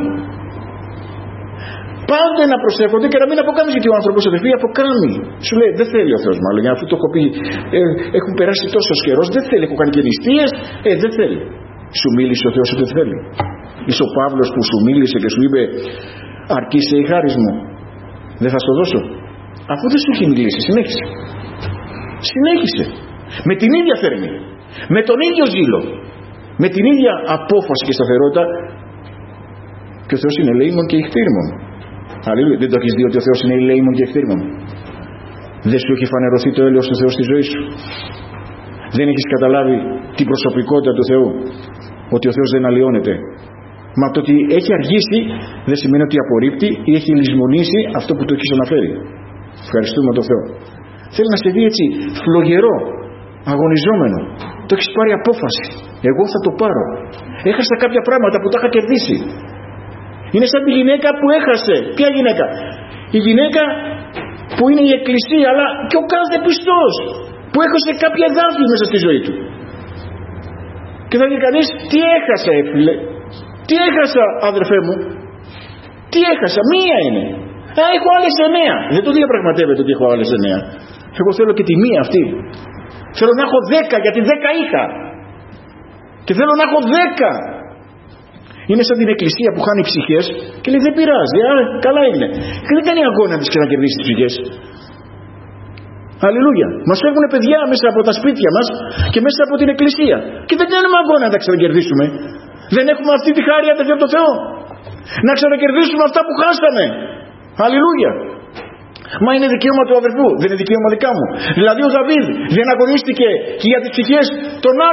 [SPEAKER 1] Πάντε να προσέχονται και να μην αποκάμεις, γιατί ο άνθρωπος αδερφοί αποκάμει. Σου λέει δεν θέλει ο Θεός μάλλον, για αφού το έχω πει, ε, έχουν περάσει τόσος καιρός, δεν θέλει, έχω κάνει και νηστείες, ε, δεν θέλει. Σου μίλησε ο Θεός ότι θέλει. Είσαι ο Παύλος που σου μίλησε και σου είπε αρκείσαι η χάρις μου, δεν θα στο δώσω. Αφού δεν σου έχει μιλήσει, συνέχισε. Συνέχισε. Με την ίδια θέρμη, με τον ίδιο ζήλο, με την ίδια απόφαση και σταθερότητα. Και ο Θεός είναι ελεήμων και ηχθήρμων. Αλληλούια. Δεν το έχεις δει ότι ο Θεός είναι ελεήμων και ηχθήρμων? Δεν σου έχει φανερωθεί το έλεος του Θεού στη ζωή σου? Δεν έχεις καταλάβει την προσωπικότητα του Θεού, ότι ο Θεός δεν αλλοιώνεται? Μα το ότι έχει αργήσει δεν σημαίνει ότι απορρίπτει ή έχει λησμονήσει αυτό που του έχεις αναφέρει. Ευχαριστούμε τον Θεό. Θέλει να σε δει έτσι φλογερό, αγωνιζόμενο. Το έχεις πάρει απόφαση. Εγώ θα το πάρω. Έχασα κάποια πράγματα που τα είχα κερδίσει. Είναι σαν τη γυναίκα που έχασε. Ποια γυναίκα? Η γυναίκα που είναι η εκκλησία, αλλά και ο κάθε πιστός που έχασε κάποια εδάφη μέσα στη ζωή του. Και θα πει κανείς, τι έχασα έφυλε? Τι έχασα αδερφέ μου? Τι έχασα? Μία είναι. Α, έχω άλλες εννέα. Δεν το διαπραγματεύεται ότι έχω άλλες εννέα. Εγώ θέλω και τη μία αυτή. Θέλω να έχω δέκα, γιατί δέκα είχα. Και θέλω να έχω δέκα. Είναι σαν την εκκλησία που χάνει ψυχές και λέει δεν πειράζει, άρα καλά είναι. Και δεν κάνει αγώνα της και να κερδίσει τις ψυχές. Αλληλούια. Μας φεύγουν παιδιά μέσα από τα σπίτια μας και μέσα από την εκκλησία. Και δεν κάνουμε αγώνα να τα ξανακερδίσουμε. Δεν έχουμε αυτή τη χάρη αδερφοί από το Θεό. Να ξανακερδίσουμε αυτά που χάσαμε. Αλληλούια. Μα είναι δικαίωμα του αδερφού, δεν είναι δικαίωμα δικά μου. Δηλαδή ο Δαβίδ δεν αγωνίστηκε και για τις ψυχές των άλλων.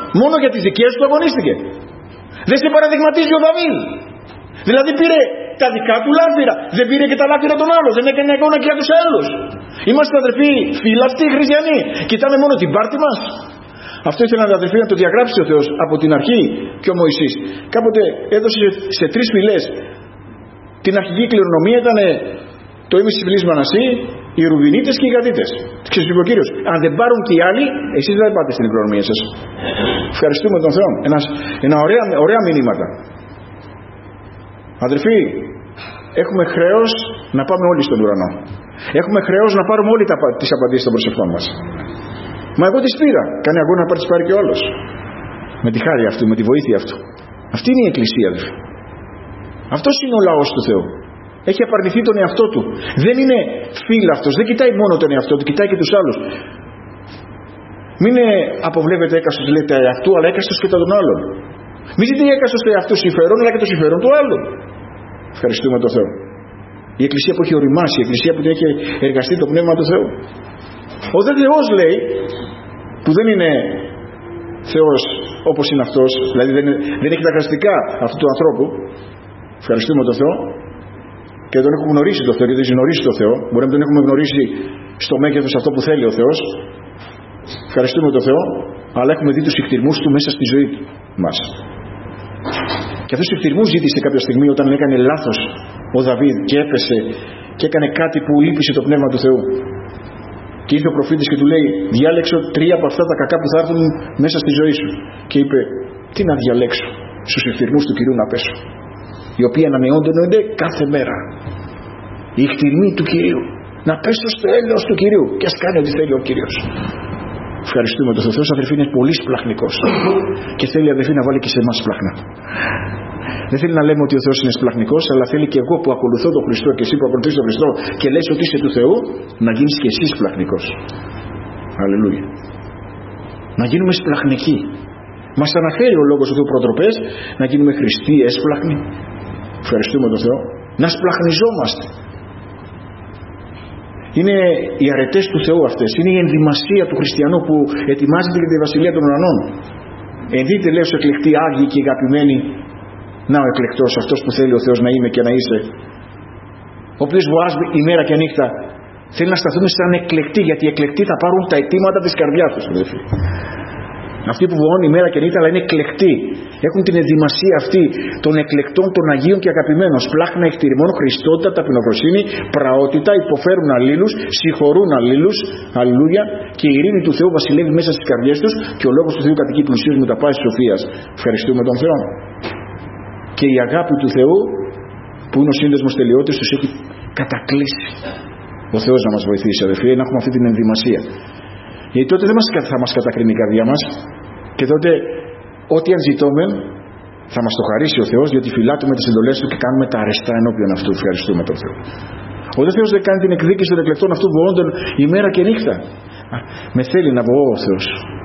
[SPEAKER 1] Μόνο για τις δικές του αγωνίστηκε. Δεν σε παραδειγματίζει ο Δαβίδ. Δηλαδή πήρε τα δικά του λάφυρα, δεν πήρε και τα λάφυρα των άλλων, δεν έκανε εικόνα και για τους άλλους. Είμαστε αδερφοί φύλαυτοι χριστιανοί, κοιτάμε μόνο την πάρτη μας. Αυτό ήθελε να αδερφοί να το διαγράψει ο Θεός από την αρχή. Και ο Μωυσής κάποτε έδωσε σε τρεις φυλές. Την αρχική κληρονομία ήταν το ίμιση της φυλής Μανασί, οι Ρουβινίτες και οι Γαδίτες. Και σου είπε ο Κύριος, αν δεν πάρουν και οι άλλοι, εσείς δεν πάτε στην κληρονομία σας. Ευχαριστούμε τον Θεό. Ένας, ένα ωραία, ωραία μηνύματα. Αδερφοί, έχουμε χρέος να πάμε όλοι στον ουρανό. Έχουμε χρέος να πάρουμε όλοι τις απαντήσεις των προσευχών μας. Μα εγώ τις πήρα. Κάνει αγώνα να πάρει, τις πάρει και ο άλλος. Με τη χάρη αυτού, με τη βοήθεια αυτού. Αυτή είναι η Εκκλησία, αδερφοί. Αυτός είναι ο λαός του Θεού. Έχει απαρνηθεί τον εαυτό του. Δεν είναι φύλαυτος, δεν κοιτάει μόνο τον εαυτό του, κοιτάει και τους άλλους. Μην αποβλέπετε έκαστος, λέτε εαυτού, αλλά έκαστος και των άλλων. Μην ζητείτε έκαστος το εαυτού συμφέρον, αλλά και το συμφέρον του άλλου. Ευχαριστούμε τον Θεό. Η Εκκλησία που έχει οριμάσει, η Εκκλησία που έχει εργαστεί το Πνεύμα του Θεού. Ο δε Θεός, λέει, που δεν είναι Θεός όπως είναι αυτός, δηλαδή δεν, είναι, δεν έχει τα χαρακτηριστικά αυτού του ανθρώπου. Ευχαριστούμε τον Θεό. Και τον έχουμε γνωρίσει τον Θεό και δεν γνωρίσει τον Θεό. Μπορεί να τον έχουμε γνωρίσει στο μέγεθος αυτό που θέλει ο Θεός. Ευχαριστούμε τον Θεό. Αλλά έχουμε δει τους εκτιρμούς του μέσα στη ζωή μας. Και αυτούς τους εκτιρμούς ζήτησε κάποια στιγμή όταν έκανε λάθος ο Δαβίδ και έπεσε και έκανε κάτι που λύπησε το Πνεύμα του Θεού. Και ήρθε ο προφήτης και του λέει, διάλεξω τρία από αυτά τα κακά που θα έρθουν μέσα στη ζωή σου. Και είπε, τι να διαλέξω? Στους εκτιρμούς του Κυρίου να πέσω, οι οποίοι ανανεώνται κάθε μέρα. Οι εκτιρμοί του Κυρίου. Να πέσω στο έλεος του Κυρίου και ας κάνει ό,τι θέλει ο Κύριος. Ευχαριστούμε τον Θεό. Ο Θεός, αδερφοί, είναι πολύ σπλαχνικός και θέλει, αδερφοί, να βάλει και σε εμάς σπλάχνα. Δεν θέλει να λέμε ότι ο Θεός είναι σπλαχνικός, αλλά θέλει και εγώ που ακολουθώ τον Χριστό και εσύ που ακολουθείς τον Χριστό και λες ότι είσαι του Θεού, να γίνεις και εσύ σπλαχνικός. Αλληλούια. Να γίνουμε σπλαχνικοί. Μας αναφέρει ο λόγος του Θεού προτροπές να γίνουμε χριστοί έσπλαχνοι. Ευχαριστούμε τον Θεό. Να σπλαχνιζόμαστε. Είναι οι αρετές του Θεού αυτές. Είναι η ενδυμασία του χριστιανού που ετοιμάζεται για τη βασιλεία των ουρανών. Ενδείτε, λέει, ως εκλεκτοί άγιοι και αγαπημένοι. Να ο εκλεκτός, αυτός που θέλει ο Θεός να είμαι και να είσαι. Ο οποίος βοάζει ημέρα και νύχτα. Θέλει να σταθούμε σαν εκλεκτοί, γιατί οι εκλεκτοί θα πάρουν τα αιτήματα της καρδιάς τους. Αυτοί που βοώνουν ημέρα και νύχτα, αλλά είναι εκλεκτοί. Έχουν την ενδυμασία αυτή των εκλεκτών, των Αγίων και αγαπημένων. Σπλάχνα εκτιρημών, Χριστότητα, ταπεινοφροσύνη, πραότητα, υποφέρουν αλλήλους, συγχωρούν αλλήλους. Αλληλούια. Και η ειρήνη του Θεού βασιλεύει μέσα στις καρδιές τους και ο λόγος του Θεού κατοικεί πλουσίως με τα πάσης σοφίας. Ευχαριστούμε τον Θεό. Και η αγάπη του Θεού, που είναι ο σύνδεσμος τελειώτης, τους έχει κατακλείσει. Ο Θεός να μας βοηθήσει, αδελφοί, να έχουμε αυτή την ενδυμασία. Γιατί τότε δεν θα μας κατακρίνει η καρδιά μας και τότε ό,τι αν ζητούμε θα μας το χαρίσει ο Θεός, διότι φυλάττουμε τις εντολές του και κάνουμε τα αρεστά ενώπιον αυτού. Ευχαριστούμε τον Θεό. Ο δε Θεός δεν κάνει την εκδίκηση των εκλεκτών αυτού που βοώνται ημέρα και νύχτα. Α, με θέλει να βοώ ο Θεός.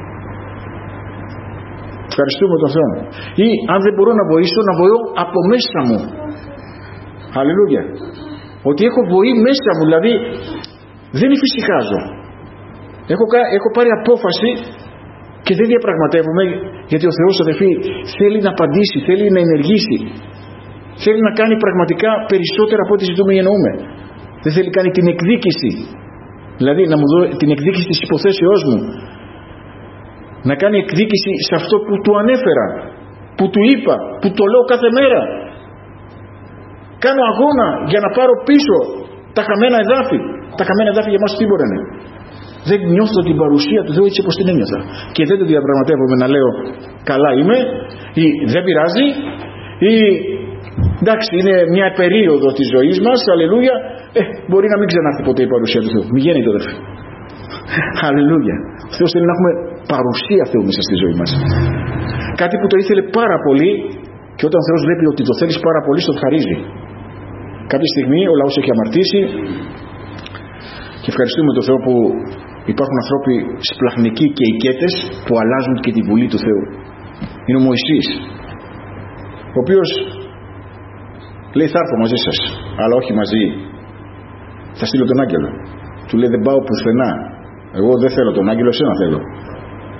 [SPEAKER 1] Ευχαριστούμε τον Θεό. Ή αν δεν μπορώ να βοήσω, να βοηθώ από μέσα μου. Αλληλούια. Ότι έχω βοή μέσα μου, δηλαδή δεν υφησυχάζω. Έχω, έχω πάρει απόφαση και δεν διαπραγματεύομαι, γιατί ο Θεός, αδελφοί, θέλει να απαντήσει, θέλει να ενεργήσει, θέλει να κάνει πραγματικά περισσότερα από ό,τι ζητούμε ή εννοούμε. Δεν θέλει να κάνει την εκδίκηση, δηλαδή να μου δώσει την εκδίκηση της υποθέσεώς μου, να κάνει εκδίκηση σε αυτό που του ανέφερα, που του είπα, που το λέω κάθε μέρα. Κάνω αγώνα για να πάρω πίσω τα χαμένα εδάφη. Τα χαμένα εδάφη για μας τι μπορεί να είναι? Δεν νιώθω την παρουσία του Θεού έτσι όπως την ένιωθα. Και δεν το διαπραγματεύομαι να λέω καλά είμαι, ή δεν πειράζει, ή εντάξει είναι μια περίοδο της ζωής μας, αλληλούια, ε, μπορεί να μην ξανάρθει ποτέ η παρουσία του Θεού. Μη γέννητο, αδερφοί. Αλληλούια. Ο Θεός θέλει να έχουμε παρουσία Θεού μέσα στη ζωή μας. Κάτι που το ήθελε πάρα πολύ, και όταν ο Θεός βλέπει ότι το θέλεις πάρα πολύ, στο χαρίζει. Κάποια στιγμή ο λαός έχει αμαρτήσει και ευχαριστούμε τον Θεό που υπάρχουν ανθρώποι σπλαχνικοί και οικέτες που αλλάζουν και τη βουλή του Θεού. Είναι ο Μωυσής, ο οποίος λέει θα έρθω μαζί σας, αλλά όχι μαζί, θα στείλω τον άγγελο. Του λέει δεν πάω πουθενά, εγώ δεν θέλω τον άγγελο, εσένα θέλω.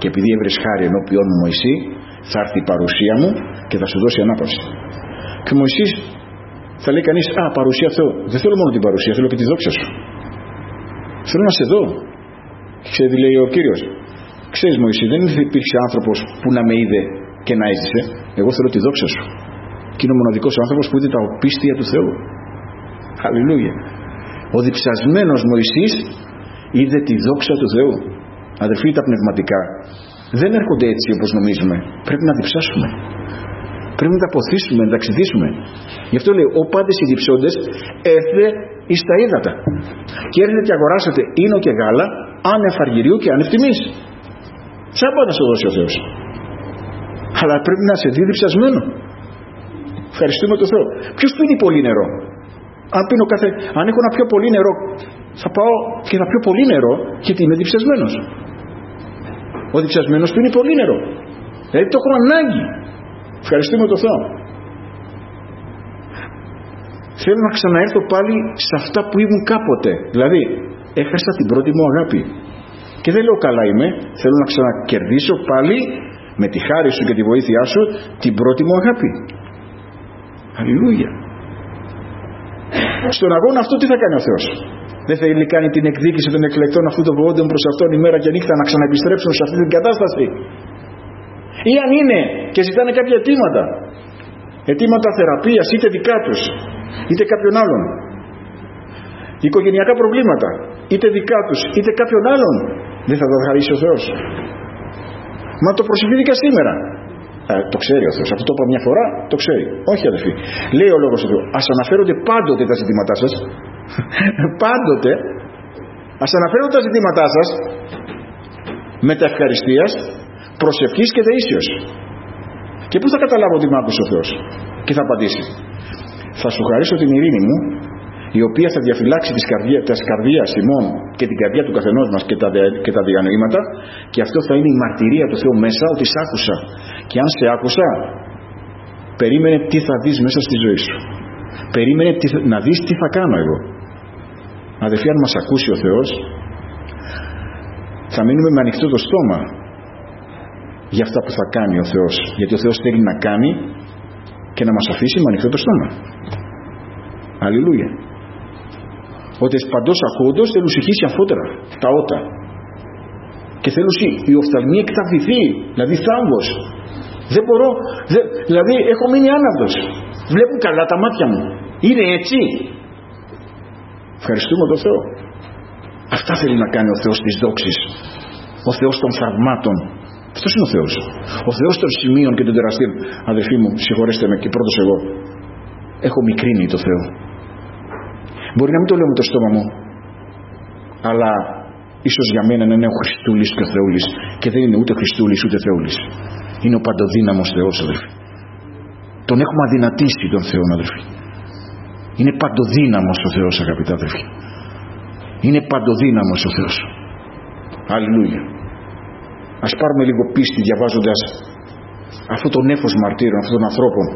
[SPEAKER 1] και επειδή έβρες χάρη ενώπιόν μου Μωυσή, θα έρθει η παρουσία μου και θα σου δώσει ανάπαυση. Και ο Μωυσής θα λέει κανείς, α, παρουσία Θεού. Δεν θέλω μόνο την παρουσία, θέλω και τη δόξα σου. Θέλω να σε δω. Ξέρετε, λέει ο Κύριος, ξέρεις Μωυσή, δεν υπήρξε άνθρωπος που να με είδε και να έζησε. Εγώ θέλω τη δόξα σου. Και είναι ο μοναδικός άνθρωπος που είδε τα οπίστια του Θεού. Αλληλούια. Ο διψασμένος Μωυσής είδε τη δόξα του Θεού. Αδερφοί, τα πνευματικά δεν έρχονται έτσι όπως νομίζουμε. Πρέπει να διψάσουμε. Πρέπει να τα αποθήσουμε, να τα ξυθίσουμε. Γι' αυτό λέει, ο πάντες οι διψώντες έρθε εις τα ύδατα. Και έρθετε και αγοράσετε ίνο και γάλα, άνευ αργυρίου και άνευ τιμής. Τσάμπα να σου δώσει ο Θεός. Αλλά πρέπει να σε δει διψασμένο. Ευχαριστούμε τον Θεό. Ποιος πίνει πολύ νερό? Αν, πίνω κάθε... Αν έχω να πιω πολύ νερό, θα πάω και θα πιω πολύ νερό, γιατί είμαι διψασμένος. Ο διψασμένος πίνει πολύ νερό. Δηλαδή το έχω ανάγκη. Ευχαριστούμε τον Θεό. Θέλω να ξαναέρθω πάλι σε αυτά που ήμουν κάποτε. Δηλαδή, έχασα την πρώτη μου αγάπη. Και δεν λέω καλά είμαι. Θέλω να ξανακερδίσω πάλι, με τη χάρη σου και τη βοήθειά σου, την πρώτη μου αγάπη. Αλληλούια. Στον αγώνα αυτό τι θα κάνει ο Θεός? Δεν θέλει κάνει την εκδίκηση των εκλεκτών αυτού των βοόντων προς αυτόν ημέρα και νύχτα να ξαναεπιστρέψουν σε αυτή την κατάσταση? Ή αν είναι και ζητάνε κάποια αιτήματα, αιτήματα θεραπείας, είτε δικά τους είτε κάποιον άλλον, οικογενειακά προβλήματα, είτε δικά τους είτε κάποιον άλλον, δεν θα τα χαρίσει ο Θεός? Μα το προσευχήθηκα σήμερα. Ε, το ξέρει ο Θεός. Αυτό το είπα μια φορά, το ξέρει. Όχι αδελφοί. Λέει ο Λόγος του Θεού, ας αναφέρονται πάντοτε τα ζητήματά σας. Πάντοτε ας αναφέρονται τα ζητήματά σας με τα ευχαριστίας, προσευχής και δεήσεως. Και πού θα καταλάβω ότι μ' άκουσε ο Θεός? Και θα απαντήσει, θα σου χαρίσω την ειρήνη μου, η οποία θα διαφυλάξει τις καρδία, τις καρδίας ημών και την καρδιά του καθενός μας και τα, και τα διανοήματα, και αυτό θα είναι η μαρτυρία του Θεού μέσα, ότι σ' άκουσα. Και αν σε άκουσα, περίμενε τι θα δεις μέσα στη ζωή σου. Περίμενε τι, να δεις τι θα κάνω εγώ. Αδελφοί, αν μας ακούσει ο Θεός, θα μείνουμε με ανοιχτό το στόμα για αυτά που θα κάνει ο Θεός. Γιατί ο Θεός θέλει να κάνει και να μας αφήσει με ανοιχτό το στόμα. Αλληλούια. Ότι παντός ακούοντος θέλουν ησυχήσει αμφότερα τα ότα. Και θέλουν η οφθαλμία εκταυηθεί, δηλαδή θάμβος. Δεν μπορώ, δε, δηλαδή έχω μείνει άναυδος. Βλέπουν καλά τα μάτια μου. Είναι έτσι? Ευχαριστούμε τον Θεό. Αυτά θέλει να κάνει ο Θεός της δόξης. Ο Θεός των θαυμάτων. Αυτός είναι ο Θεός. Ο Θεός των σημείων και των τεραστίων. Αδελφοί μου, συγχωρέστε με και πρώτος εγώ. Έχω μικρύνει το Θεό. Μπορεί να μην το λέω με το στόμα μου, αλλά ίσως για μένα να είναι ο Χριστούλης και ο Θεούλης. Και δεν είναι ούτε Χριστούλης ούτε Θεούλης. Είναι ο παντοδύναμος Θεός, αδελφοί. Τον έχουμε αδυνατήσει τον Θεό, αδελφοί. Είναι παντοδύναμος ο Θεός, αγαπητά αδελφοί. Είναι παντοδύναμος ο Θεός. Αλληλούια. Ας πάρουμε λίγο πίστη διαβάζοντας αυτό το νέφος μαρτύρων, αυτών των ανθρώπων,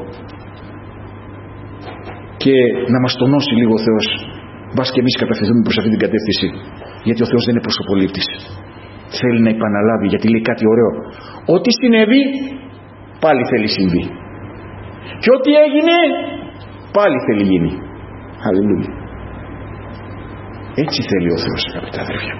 [SPEAKER 1] και να μας τονώσει λίγο ο Θεός, μπας και εμείς κατευθυνθούμε προς αυτή την κατεύθυνση. Γιατί ο Θεός δεν είναι προσωπολήπτης. Θέλει να επαναλάβει, γιατί λέει κάτι ωραίο. Ό,τι συνέβη πάλι θέλει συμβεί, και ό,τι έγινε πάλι θέλει γίνει. Αλληλούια. Έτσι θέλει ο Θεός, αγαπητά αδέρφια.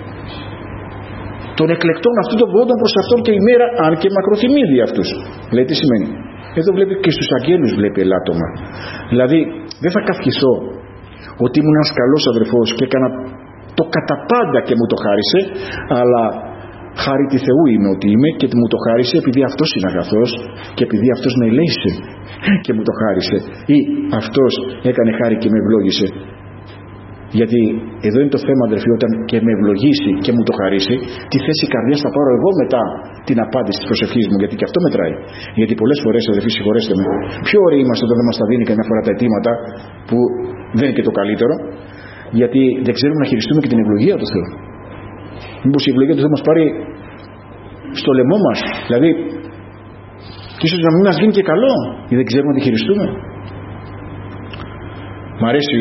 [SPEAKER 1] Των εκλεκτών αυτού των πόντων προς αυτόν και η μέρα, αν και μακροθυμίδι αυτούς. Λέει τι σημαίνει? Εδώ βλέπει και στους αγγέλους βλέπει ελάττωμα. Δηλαδή δεν θα καυχηθώ ότι ήμουν ένας καλός αδερφός και έκανα το κατά πάντα και μου το χάρισε, αλλά χάρη τη Θεού είμαι ότι είμαι, και μου το χάρισε επειδή αυτός είναι αγαθός και επειδή αυτός με ελέησε και μου το χάρισε, ή αυτός έκανε χάρη και με ευλόγησε. Γιατί εδώ είναι το θέμα, αδερφοί, όταν και με ευλογήσει και μου το χαρίσει, τι θέση καρδιάς θα πάρω εγώ μετά την απάντηση της προσευχής μου, γιατί και αυτό μετράει. Γιατί πολλές φορές, αδερφοί, συγχωρέστε με, πιο ωραίοι είμαστε όταν δεν μας τα δίνει καμιά φορά τα αιτήματα, που δεν είναι και το καλύτερο, γιατί δεν ξέρουμε να χειριστούμε και την ευλογία του Θεού. Μήπως η ευλογία του Θεού μας πάρει στο λαιμό μας, δηλαδή, και ίσως να μην μας γίνει και καλό, ή δεν ξέρουμε να τη χειριστούμε. Μ' αρέσει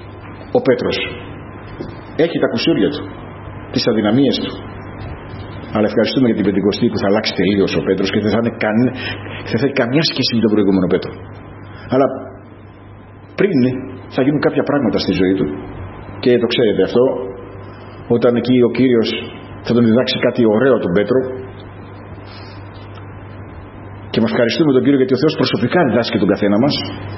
[SPEAKER 1] ο Πέτρος. Έχει τα κουσούρια του, τις αδυναμίες του. Αλλά ευχαριστούμε για την Πεντηκοστή που θα αλλάξει τελείως ο Πέτρος και δεν θα, καν... θα έχει καμιά σχέση με τον προηγούμενο Πέτρο. Αλλά πριν θα γίνουν κάποια πράγματα στη ζωή του, και το ξέρετε αυτό, όταν εκεί ο Κύριος θα τον διδάξει κάτι ωραίο τον Πέτρο. Και μας ευχαριστούμε τον Κύριο γιατί ο Θεός προσωπικά διδάσκει τον καθένα μας.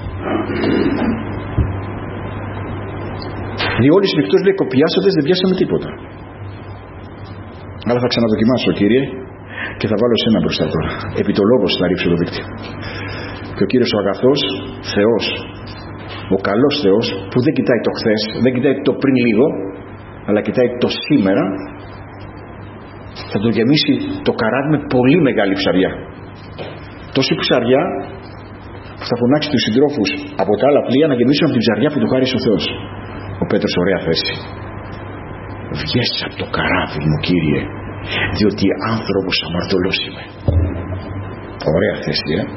[SPEAKER 1] Διόλοι συνεχτός λέει κοπιάσαντες δεν πιάσαμε τίποτα. Αλλά θα ξαναδοκιμάσω, Κύριε, και θα βάλω εσένα μπροστά τώρα. Επί το λόγο θα ρίξω το δίκτυο. Και ο Κύριος ο αγαθός Θεός, ο καλός Θεός που δεν κοιτάει το χθες, δεν κοιτάει το πριν λίγο, αλλά κοιτάει το σήμερα, θα το γεμίσει το καράβι με πολύ μεγάλη ψαριά. Τόση ψαριά που θα φωνάξει τους συντρόφους από τα άλλα πλοία να γεμίσουν από την ψαριά που του χάρισε ο Θεός. Ο Πέτρος ωραία θέση. Βγες από το καράβι μου, Κύριε, διότι άνθρωπος αμαρτωλός είμαι. Ωραία θέση, ε.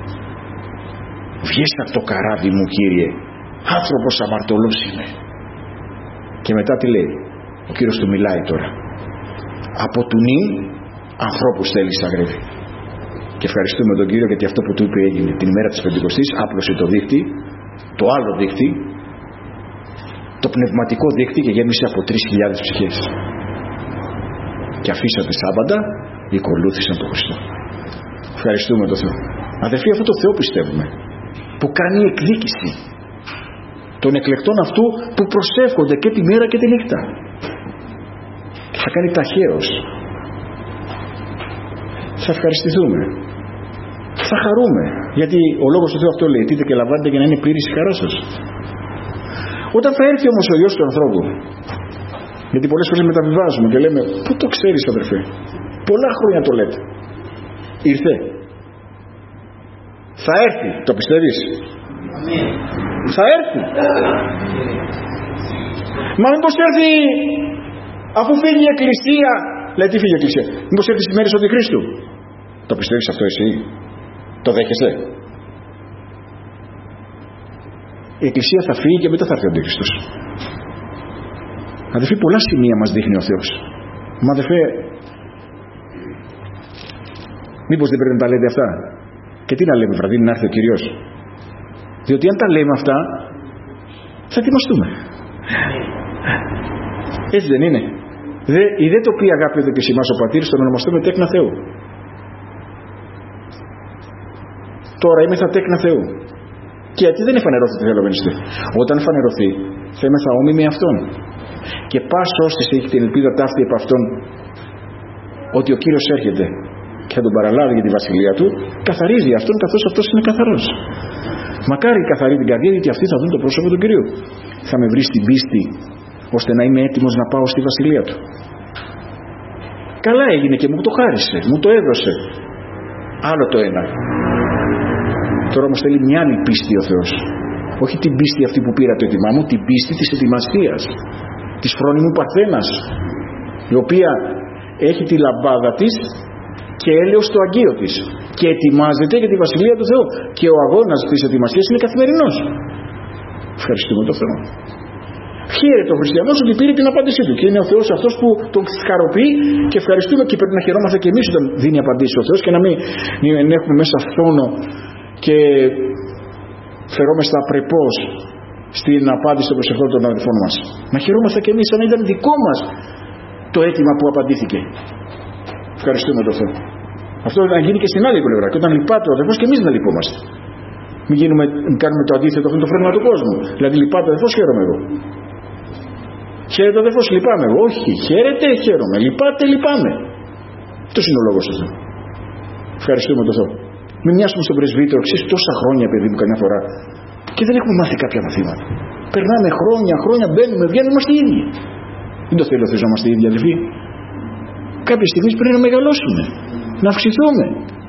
[SPEAKER 1] Βγες από το καράβι μου, Κύριε, άνθρωπος αμαρτωλός είμαι. Και μετά τι λέει? Ο Κύριος του μιλάει τώρα. Από του νυν ανθρώπους θέλεις αγρεύει. Και ευχαριστούμε τον Κύριο γιατί αυτό που του είπε έγινε. Την ημέρα της Πεντηκοστής άπλωσε το δίχτυ, το άλλο δίχτυ, το πνευματικό δίχτυ, και γέμισε από τρεις χιλιάδες ψυχές. Και αφήσατε Σάββατα, ακολούθησαν τον Χριστό. Ευχαριστούμε τον Θεό. Αδελφοί, αυτό το Θεό πιστεύουμε, που κάνει εκδίκηση των εκλεκτών αυτού που προσεύχονται και τη μέρα και τη νύχτα. Και θα κάνει ταχαίως. Θα ευχαριστηθούμε. Θα χαρούμε. Γιατί ο λόγος του Θεού αυτό λέει: τείτε και λαμβάνετε για να είναι πλήρης η χαρά σας. Όταν θα έρθει όμως ο Υιός του ανθρώπου, γιατί πολλές φορές μεταβιβάζουμε και λέμε: πού το ξέρεις, αδερφέ? Πολλά χρόνια το λέτε. Ήρθε. Θα έρθει. Το πιστεύεις? Θα έρθει. Μα μήπως έρθει αφού φύγει η Εκκλησία? Λέει, τι φύγει η Εκκλησία? Μήπως έρθει στις μέρες του Αντιχρίστου? Το πιστεύεις αυτό εσύ? Το δέχεσαι? Η Εκκλησία θα φύγει και μετά θα έρθει ο Αντίχριστος. Αδελφοί, πολλά σημεία μας δείχνει ο Θεός. Μα αδελφέ, μήπως δεν πρέπει να τα λέτε αυτά? Και τι να λέμε βραδύ, να έρθει ο Κύριος? Διότι αν τα λέμε αυτά, θα ετοιμαστούμε. Έτσι δεν είναι? Δε, η δε το πει αγάπη εδώ και σημάς ο πατήρ στον ονομαστούμε τέκνα Θεού. Τώρα είμαι θα τέκνα Θεού. Και γιατί δεν εφανερώθη τη θελομενιστή? Όταν εφανερωθεί θα είμαι θα όμοι με αυτόν. Και πας ώστις έχει την ελπίδα ταύτη από αυτόν ότι ο Κύριος έρχεται και θα τον παραλάβει για τη βασιλεία του, καθαρίζει αυτόν καθώς αυτός είναι καθαρός. Μακάρι καθαρεί την καρδιά, γιατί αυτοί θα δουν το πρόσωπο του Κυρίου. Θα με βρει στην πίστη ώστε να είμαι έτοιμος να πάω στη βασιλεία του. Καλά έγινε και μου το χάρισε, μου το έδωσε. Άλλο το ένα. Τώρα όμως θέλει μια άλλη πίστη ο Θεός. Όχι την πίστη αυτή που πήρα το έτοιμά μου, την πίστη της ετοιμασίας, της φρόνιμου Παρθένας, η οποία έχει τη λαμπάδα της και έλεος στο αγκείο της και ετοιμάζεται για τη βασιλεία του Θεού. Και ο αγώνας της ετοιμασίας είναι καθημερινός. Ευχαριστούμε τον Θεό. Χαίρεται ο χριστιανός ότι πήρε την απάντησή του και είναι ο Θεός αυτός που τον χαροποιεί, και ευχαριστούμε, και πρέπει να χαιρόμαστε και εμείς όταν δίνει απαντήσεις ο Θεός και να μην, μην έχουμε μέσα φθόνο και φερόμαστε απρεπώς στην απάντηση των προσευχών των αδελφών μας. Να χαιρόμαστε και εμείς σαν να ήταν δικό μας το αίτημα που απαντήθηκε. Ευχαριστούμε τον Θεό. Αυτό να γίνει και στην άλλη πλευρά. Και όταν λυπάται ο αδελφός και εμείς να λυπόμαστε. Μην γίνουμε, κάνουμε το αντίθετο, αυτό είναι το φρένημα του κόσμου. Δηλαδή λυπάται ο αδελφός, χαίρομαι εγώ. Χαίρεται ο αδελφός, λυπάμαι εγώ. Όχι, χαίρεται, χαίρομαι. Λυπάται, λυπάμαι. Αυτός είναι ο λόγος του Θεού. Ευχαριστούμε τον Θεό. Μην μοιάσουμε στον πρεσβύτερο, ξέρεις, τόσα χρόνια, παιδί μου, καμιά φορά, και δεν έχουμε μάθει κάποια μαθήματα. Περνάμε χρόνια, χρόνια, μπαίνουμε, βγαίνουμε, είμαστε οι ίδιοι. Δεν το θέλω ο Θεός να είμαστε οι ίδιοι, αδελφοί. Κάποια στιγμή πρέπει να μεγαλώσουμε, να αυξηθούμε.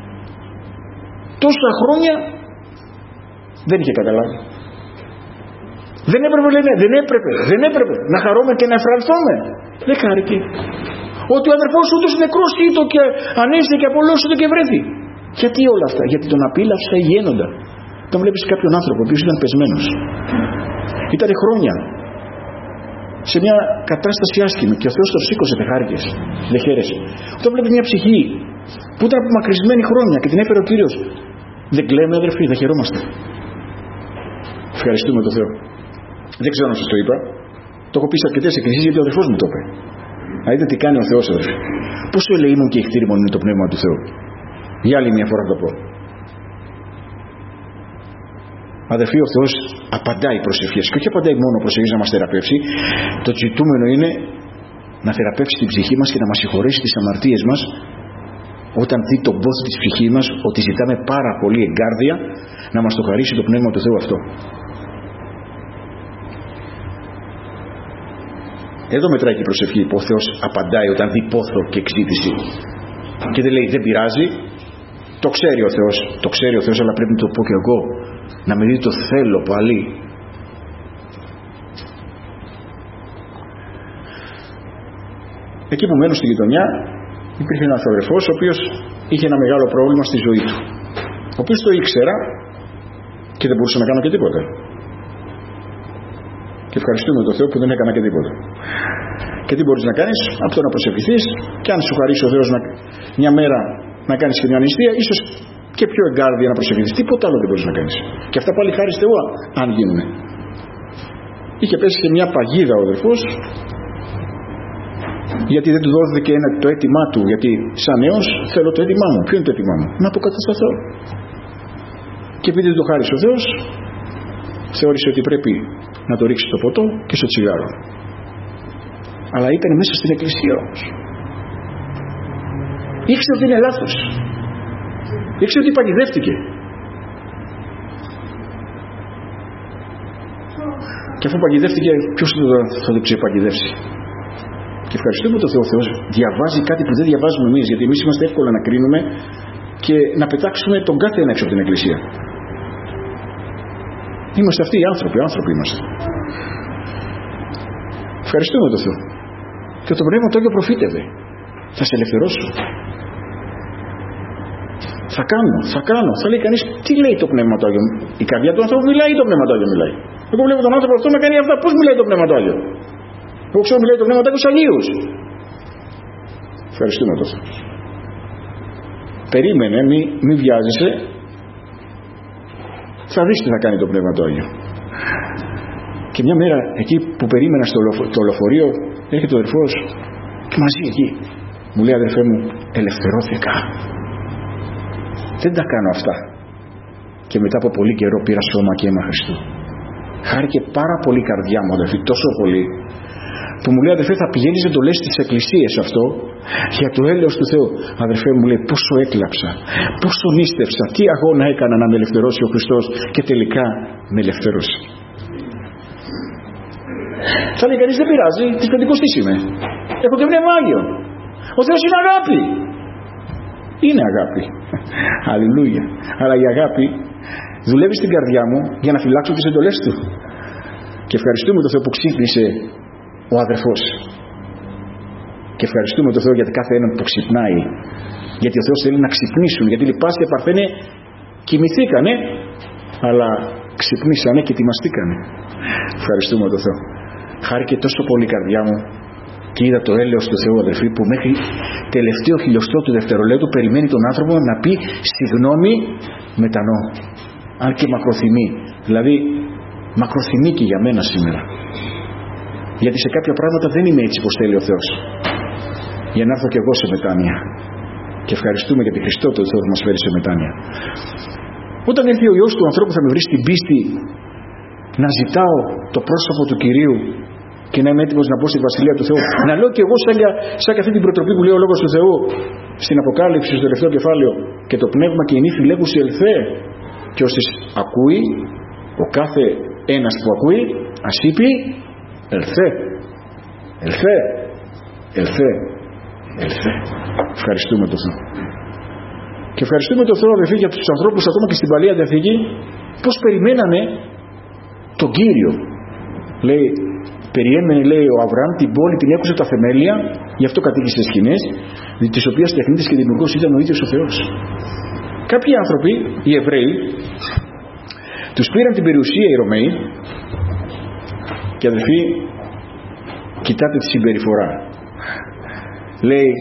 [SPEAKER 1] Τόσα χρόνια δεν είχε καταλάβει. Δεν έπρεπε, λένε, δεν έπρεπε, δεν έπρεπε να χαρούμε και να εφρανθούμε. Δεν χάρηκε. Ότι ο αδερφός ούτως νεκρός ήτο και ανέστη και απολώσσεται και βρέθη. Γιατί όλα αυτά? Γιατί τον απίλαυσα οι γένοντα. Τον βλέπεις κάποιον άνθρωπο ο οποίος ήταν πεσμένος. Ήτανε χρόνια σε μια κατάσταση άσχημη και ο Θεός τον σήκωσε, δεν χάρηκες, δεν χαίρεσαι? Όταν βλέπεις μια ψυχή που ήταν απομακρυσμένη χρόνια και την έφερε ο Κύριος, δεν κλαίμε, αδερφοί, δεν χαιρόμαστε? Ευχαριστούμε τον Θεό. Δεν ξέρω αν σας το είπα, το έχω πει σε αρκετές εκκλησίες γιατί ο αδερφός μου το είπε. Να δείτε τι κάνει ο Θεός, αδερφοί. Πόσο ελεήμων και ηχτήριμων είναι το πνεύμα του Θεού. Για άλλη μια φορά θα το πω. Αδερφοί, ο Θεός απαντάει προσευχές και όχι απαντάει μόνο προσευχές να μας θεραπεύσει. Το ζητούμενο είναι να θεραπεύσει την ψυχή μας και να μας συγχωρέσει τις αμαρτίες μας όταν δει τον πόθο της ψυχής μας ότι ζητάμε πάρα πολύ εγκάρδια, να μας το χαρίσει το πνεύμα του Θεού αυτό. Εδώ μετράει και η προσευχή που ο Θεός απαντάει όταν δει πόθο και εξήτηση και δεν λέει δεν πειράζει. Το ξέρει ο Θεός, το ξέρει ο Θεός, αλλά πρέπει να το πω και εγώ, να με δει το θέλω πάλι. Εκεί που μένω στη γειτονιά υπήρχε ένας αδερφός ο οποίος είχε ένα μεγάλο πρόβλημα στη ζωή του, ο οποίος το ήξερα και δεν μπορούσα να κάνω και τίποτα. Και ευχαριστούμε τον Θεό που δεν έκανα και τίποτα. Και τι μπορείς να κάνεις? Αυτό να προσευχηθείς, και αν σου χαρίσει ο Θεός να, μια μέρα να κάνεις και μια νηστεία, ίσως και πιο εγκάρδια να προσευχηθείς. Τίποτα άλλο δεν μπορείς να κάνεις. Και αυτά πάλι χάρη Θεού αν γίνουνε. Είχε πέσει σε μια παγίδα ο αδερφός, γιατί δεν του δόθηκε ένα, το αίτημά του. Γιατί σαν νέος θέλω το αίτημά μου. Ποιο είναι το αίτημά μου? Να αποκατασταθώ. Και επειδή δεν το χάρισε ο Θεός, θεώρησε ότι πρέπει να το ρίξει στο ποτό και στο τσιγάρο. Αλλά ήταν μέσα στην εκκλησία όμως. Ήξερε ότι είναι λάθος. Ήξερε ότι παγιδεύτηκε. Και αφού παγιδεύτηκε, ποιος θα το ξεπαγιδεύσει? Και ευχαριστούμε τον Θεό. Ο Θεός διαβάζει κάτι που δεν διαβάζουμε εμείς, γιατί εμείς είμαστε εύκολα να κρίνουμε και να πετάξουμε τον κάθε ένα έξω από την εκκλησία. Είμαστε αυτοί οι άνθρωποι, άνθρωποι είμαστε. Ευχαριστούμε τον Θεό. Και το Πνεύμα το Άγιο προφήτευε. Θα σε ελευθερώσω. Θα κάνω, θα κάνω. Θα λέει κανείς, τι λέει το Πνεύμα το Άγιο? Η καρδιά του ανθρώπου μιλάει ή το Πνεύμα το Άγιο μιλάει? Εγώ βλέπω τον άνθρωπο αυτό να κάνει αυτά. Πώς μιλάει το Πνεύμα το Άγιο? Εγώ ξέρω μιλάει το Πνεύμα το Άγιο στους Αγίους. Ευχαριστούμε τον Θεό. Περίμενε, μη, μη βιάζεσαι. Θα δεις τι θα κάνει το Πνεύμα το Άγιο. Και μια μέρα εκεί που περίμενα στο λοφο, το λεωφορείο, έρχεται ο αδερφός και μαζί εκεί μου λέει, αδερφέ μου, ελευθερώθηκα. Δεν τα κάνω αυτά. Και μετά από πολύ καιρό πήρα σώμα και αίμα Χριστού. Χάρηκε πάρα πολύ η καρδιά μου, αδερφή, τόσο πολύ, που μου λέει, αδερφέ, θα πηγαίνεις να το λες στις εκκλησίες αυτό για το έλεος του Θεού. Αδερφέ μου, λέει, πόσο έκλαψα, πόσο νίστευσα, τι αγώνα έκανα να με ελευθερώσει ο Χριστός και τελικά με ελευθέρωσε. Θα λέει κανείς, δεν πειράζει, της Πεντηκοστής είμαι, έχω και Πνεύμα Άγιο, ο Θεός είναι αγάπη. Είναι αγάπη, αλληλούια. Αλλά η αγάπη δουλεύει στην καρδιά μου για να φυλάξω τις εντολές του. Και ευχαριστούμε τον Θεό που ξύπνησε ο αδερφός. Και ευχαριστούμε τον Θεό για κάθε έναν που ξυπνάει. Γιατί ο Θεός θέλει να ξυπνήσουν. Γιατί λυπάσαι και παρθένε κοιμηθήκανε, αλλά ξυπνήσανε και ετοιμαστήκανε. Ευχαριστούμε τον Θεό. Χάρηκε τόσο πολύ η καρδιά μου και είδα το έλεος του Θεού, αδερφοί, που μέχρι τελευταίο χιλιοστό του δευτερολέπτου περιμένει τον άνθρωπο να πει συγγνώμη, μετανοώ. Αν και μακροθυμεί. Δηλαδή μακροθυμεί και για μένα σήμερα. Γιατί σε κάποια πράγματα δεν είμαι έτσι πως θέλει ο Θεός. Για να έρθω και εγώ σε μετάνοια. Και ευχαριστούμε για τη Χριστό τον Θεό που μας φέρει σε μετάνοια. Όταν έρθει ο Υιός του ανθρώπου θα με βρει στην πίστη να ζητάω το πρόσωπο του Κυρίου και να είμαι έτοιμος να μπω στη Βασιλεία του Θεού. Να λέω και εγώ σαν, σαν και αυτή την προτροπή που λέει ο Λόγος του Θεού στην Αποκάλυψη στο τελευταίο κεφάλαιο, και το πνεύμα και η νύφη λέγουσι ελθέ, και όσοι ακούει, ο κάθε ένας που ακούει ας είπε ελθέ, ελθέ, ελθέ, ελθέ. Ευχαριστούμε τον Θεό. Και ευχαριστούμε τον Θεό, αδελφοί, για τους ανθρώπους ακόμα και στην Παλαιά Διαθήκη, πως περιμένανε τον Κύριο. Λέει, περιέμενε, λέει, ο Αβραάμ την πόλη, την έκουσε τα θεμέλια, γι' αυτό κατοίκησε στις σκηνές, τις οποίες τεχνίτης και δημιουργός ήταν ο ίδιος ο Θεός. Κάποιοι άνθρωποι, οι Εβραίοι, τους πήραν την περιουσία οι Ρωμαίοι, και αδελφοί, Κοιτάτε τη συμπεριφορά. Λέει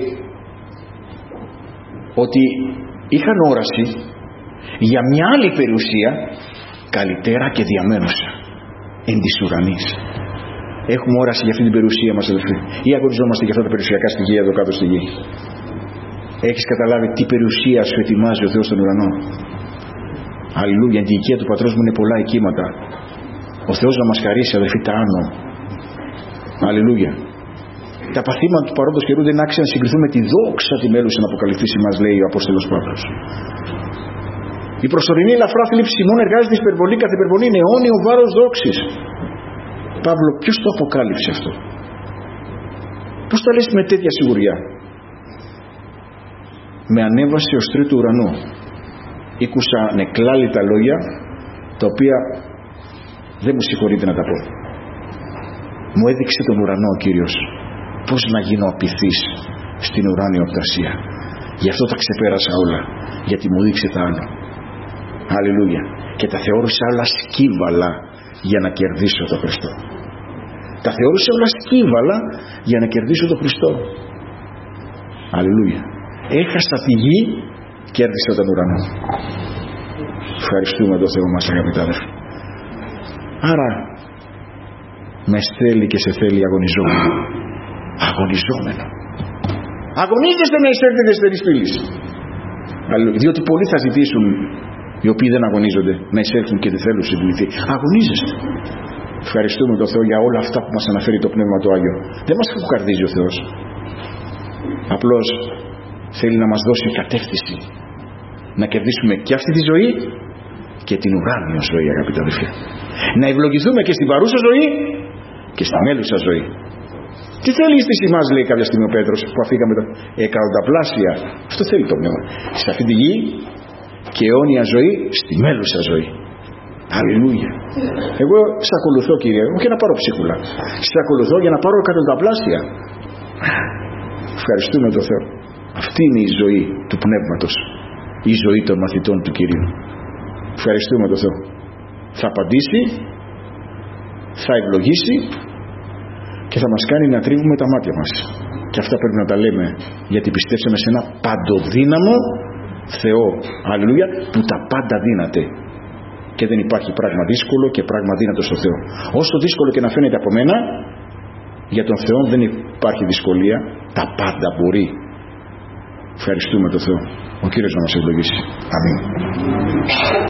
[SPEAKER 1] ότι είχαν όραση για μια άλλη περιουσία καλύτερα και διαμένουσα εν της ουρανής. Έχουμε όραση για αυτή την περιουσία μας, αδελφοί, ή αγωνιζόμαστε για αυτά τα περιουσιακά στοιχεία εδώ κάτω στη γη? Έχεις καταλάβει τι περιουσία σου ετοιμάζει ο Θεός στον ουρανό? Αλληλούια. Εν την οικία του πατρός μου είναι πολλά οικήματα. Ο Θεός να μας χαρίσει, αδελφοί, τα άνω. Αλληλούια. Τα παθήματα του παρόντος καιρού δεν άξιζαν να συγκριθούν με τη δόξα τη μέλους να αποκαλυφθήσει, μας λέει ο Απόστολος Παύλος. Η προσωρινή ελαφρά θλίψη ημών εργάζεται υπερβολή, καθ' υπερβολή είναι αιώνιο βάρος δόξης. Παύλο, ποιος το αποκάλυψε αυτό? Πώς τα λες με τέτοια σιγουριά? Με ανέβασε ως τρίτου ουρανού. Ήκουσα νεκλάλητα λόγια, τα οποία δεν μου συγχωρείτε να τα πω. Μου έδειξε τον ουρανό ο Κύριος, πώς να γίνω απειθής στην ουράνια οπτασία. Γι' αυτό τα ξεπέρασα όλα, γιατί μου δείξε τα άλλο. Αλληλούια. Και τα θεώρησα όλα σκύβαλα για να κερδίσω τον Χριστό. Τα θεώρησα όλα σκύβαλα για να κερδίσω τον Χριστό. Αλληλούια. Έχασα τη γη, κέρδισα τον ουρανό. Ευχαριστούμε τον Θεό μας, αγαπητά αδελφοί. Άρα με στέλνει και σε θέλει αγωνιζόμενο. Αγωνιζόμενο. Αγωνίζεστε να εισέλθετε στις πύλης. Διότι πολλοί θα ζητήσουν, οι οποίοι δεν αγωνίζονται, να εισέλθουν και δεν θέλουν συντηρηθεί. Αγωνίζεστε. Ευχαριστούμε τον Θεό για όλα αυτά που μας αναφέρει το Πνεύμα του Άγιο. Δεν μας φουκαρδίζει ο Θεός. Απλώς θέλει να μας δώσει κατεύθυνση. Να κερδίσουμε και αυτή τη ζωή και την ουράνια ζωή, αγαπητά αδελφοί. Να ευλογηθούμε και στην παρούσα ζωή και στη μέλουσα ζωή. Τι θέλει στη εμάς, λέει κάποια στιγμή ο Πέτρος που αφήκαμε το εκατονταπλάσια. Αυτό θέλει το Πνεύμα. Σε αυτή τη γη και αιώνια ζωή στη μέλουσα ζωή. Αλληλούια. Εγώ σε ακολουθώ, Κύριε, όχι να πάρω ψίχουλα. Σε ακολουθώ για να πάρω εκατονταπλάσια. Ευχαριστούμε τον Θεό. Αυτή είναι η ζωή του Πνεύματος. Η ζωή των μαθητών του Κυρίου. Ευχαριστούμε τον Θεό. Θα απαντήσει, θα ευλογήσει και θα μας κάνει να τρίβουμε τα μάτια μας. Και αυτά πρέπει να τα λέμε, γιατί πιστέψαμε σε ένα παντοδύναμο Θεό, αλληλούια, που τα πάντα δύναται. Και δεν υπάρχει πράγμα δύσκολο και πράγμα δύνατο στο Θεό. Όσο δύσκολο και να φαίνεται από μένα, για τον Θεό δεν υπάρχει δυσκολία, τα πάντα μπορεί. Ευχαριστούμε τον Θεό. Ο Κύριος να μας ευλογήσει. Αμήν.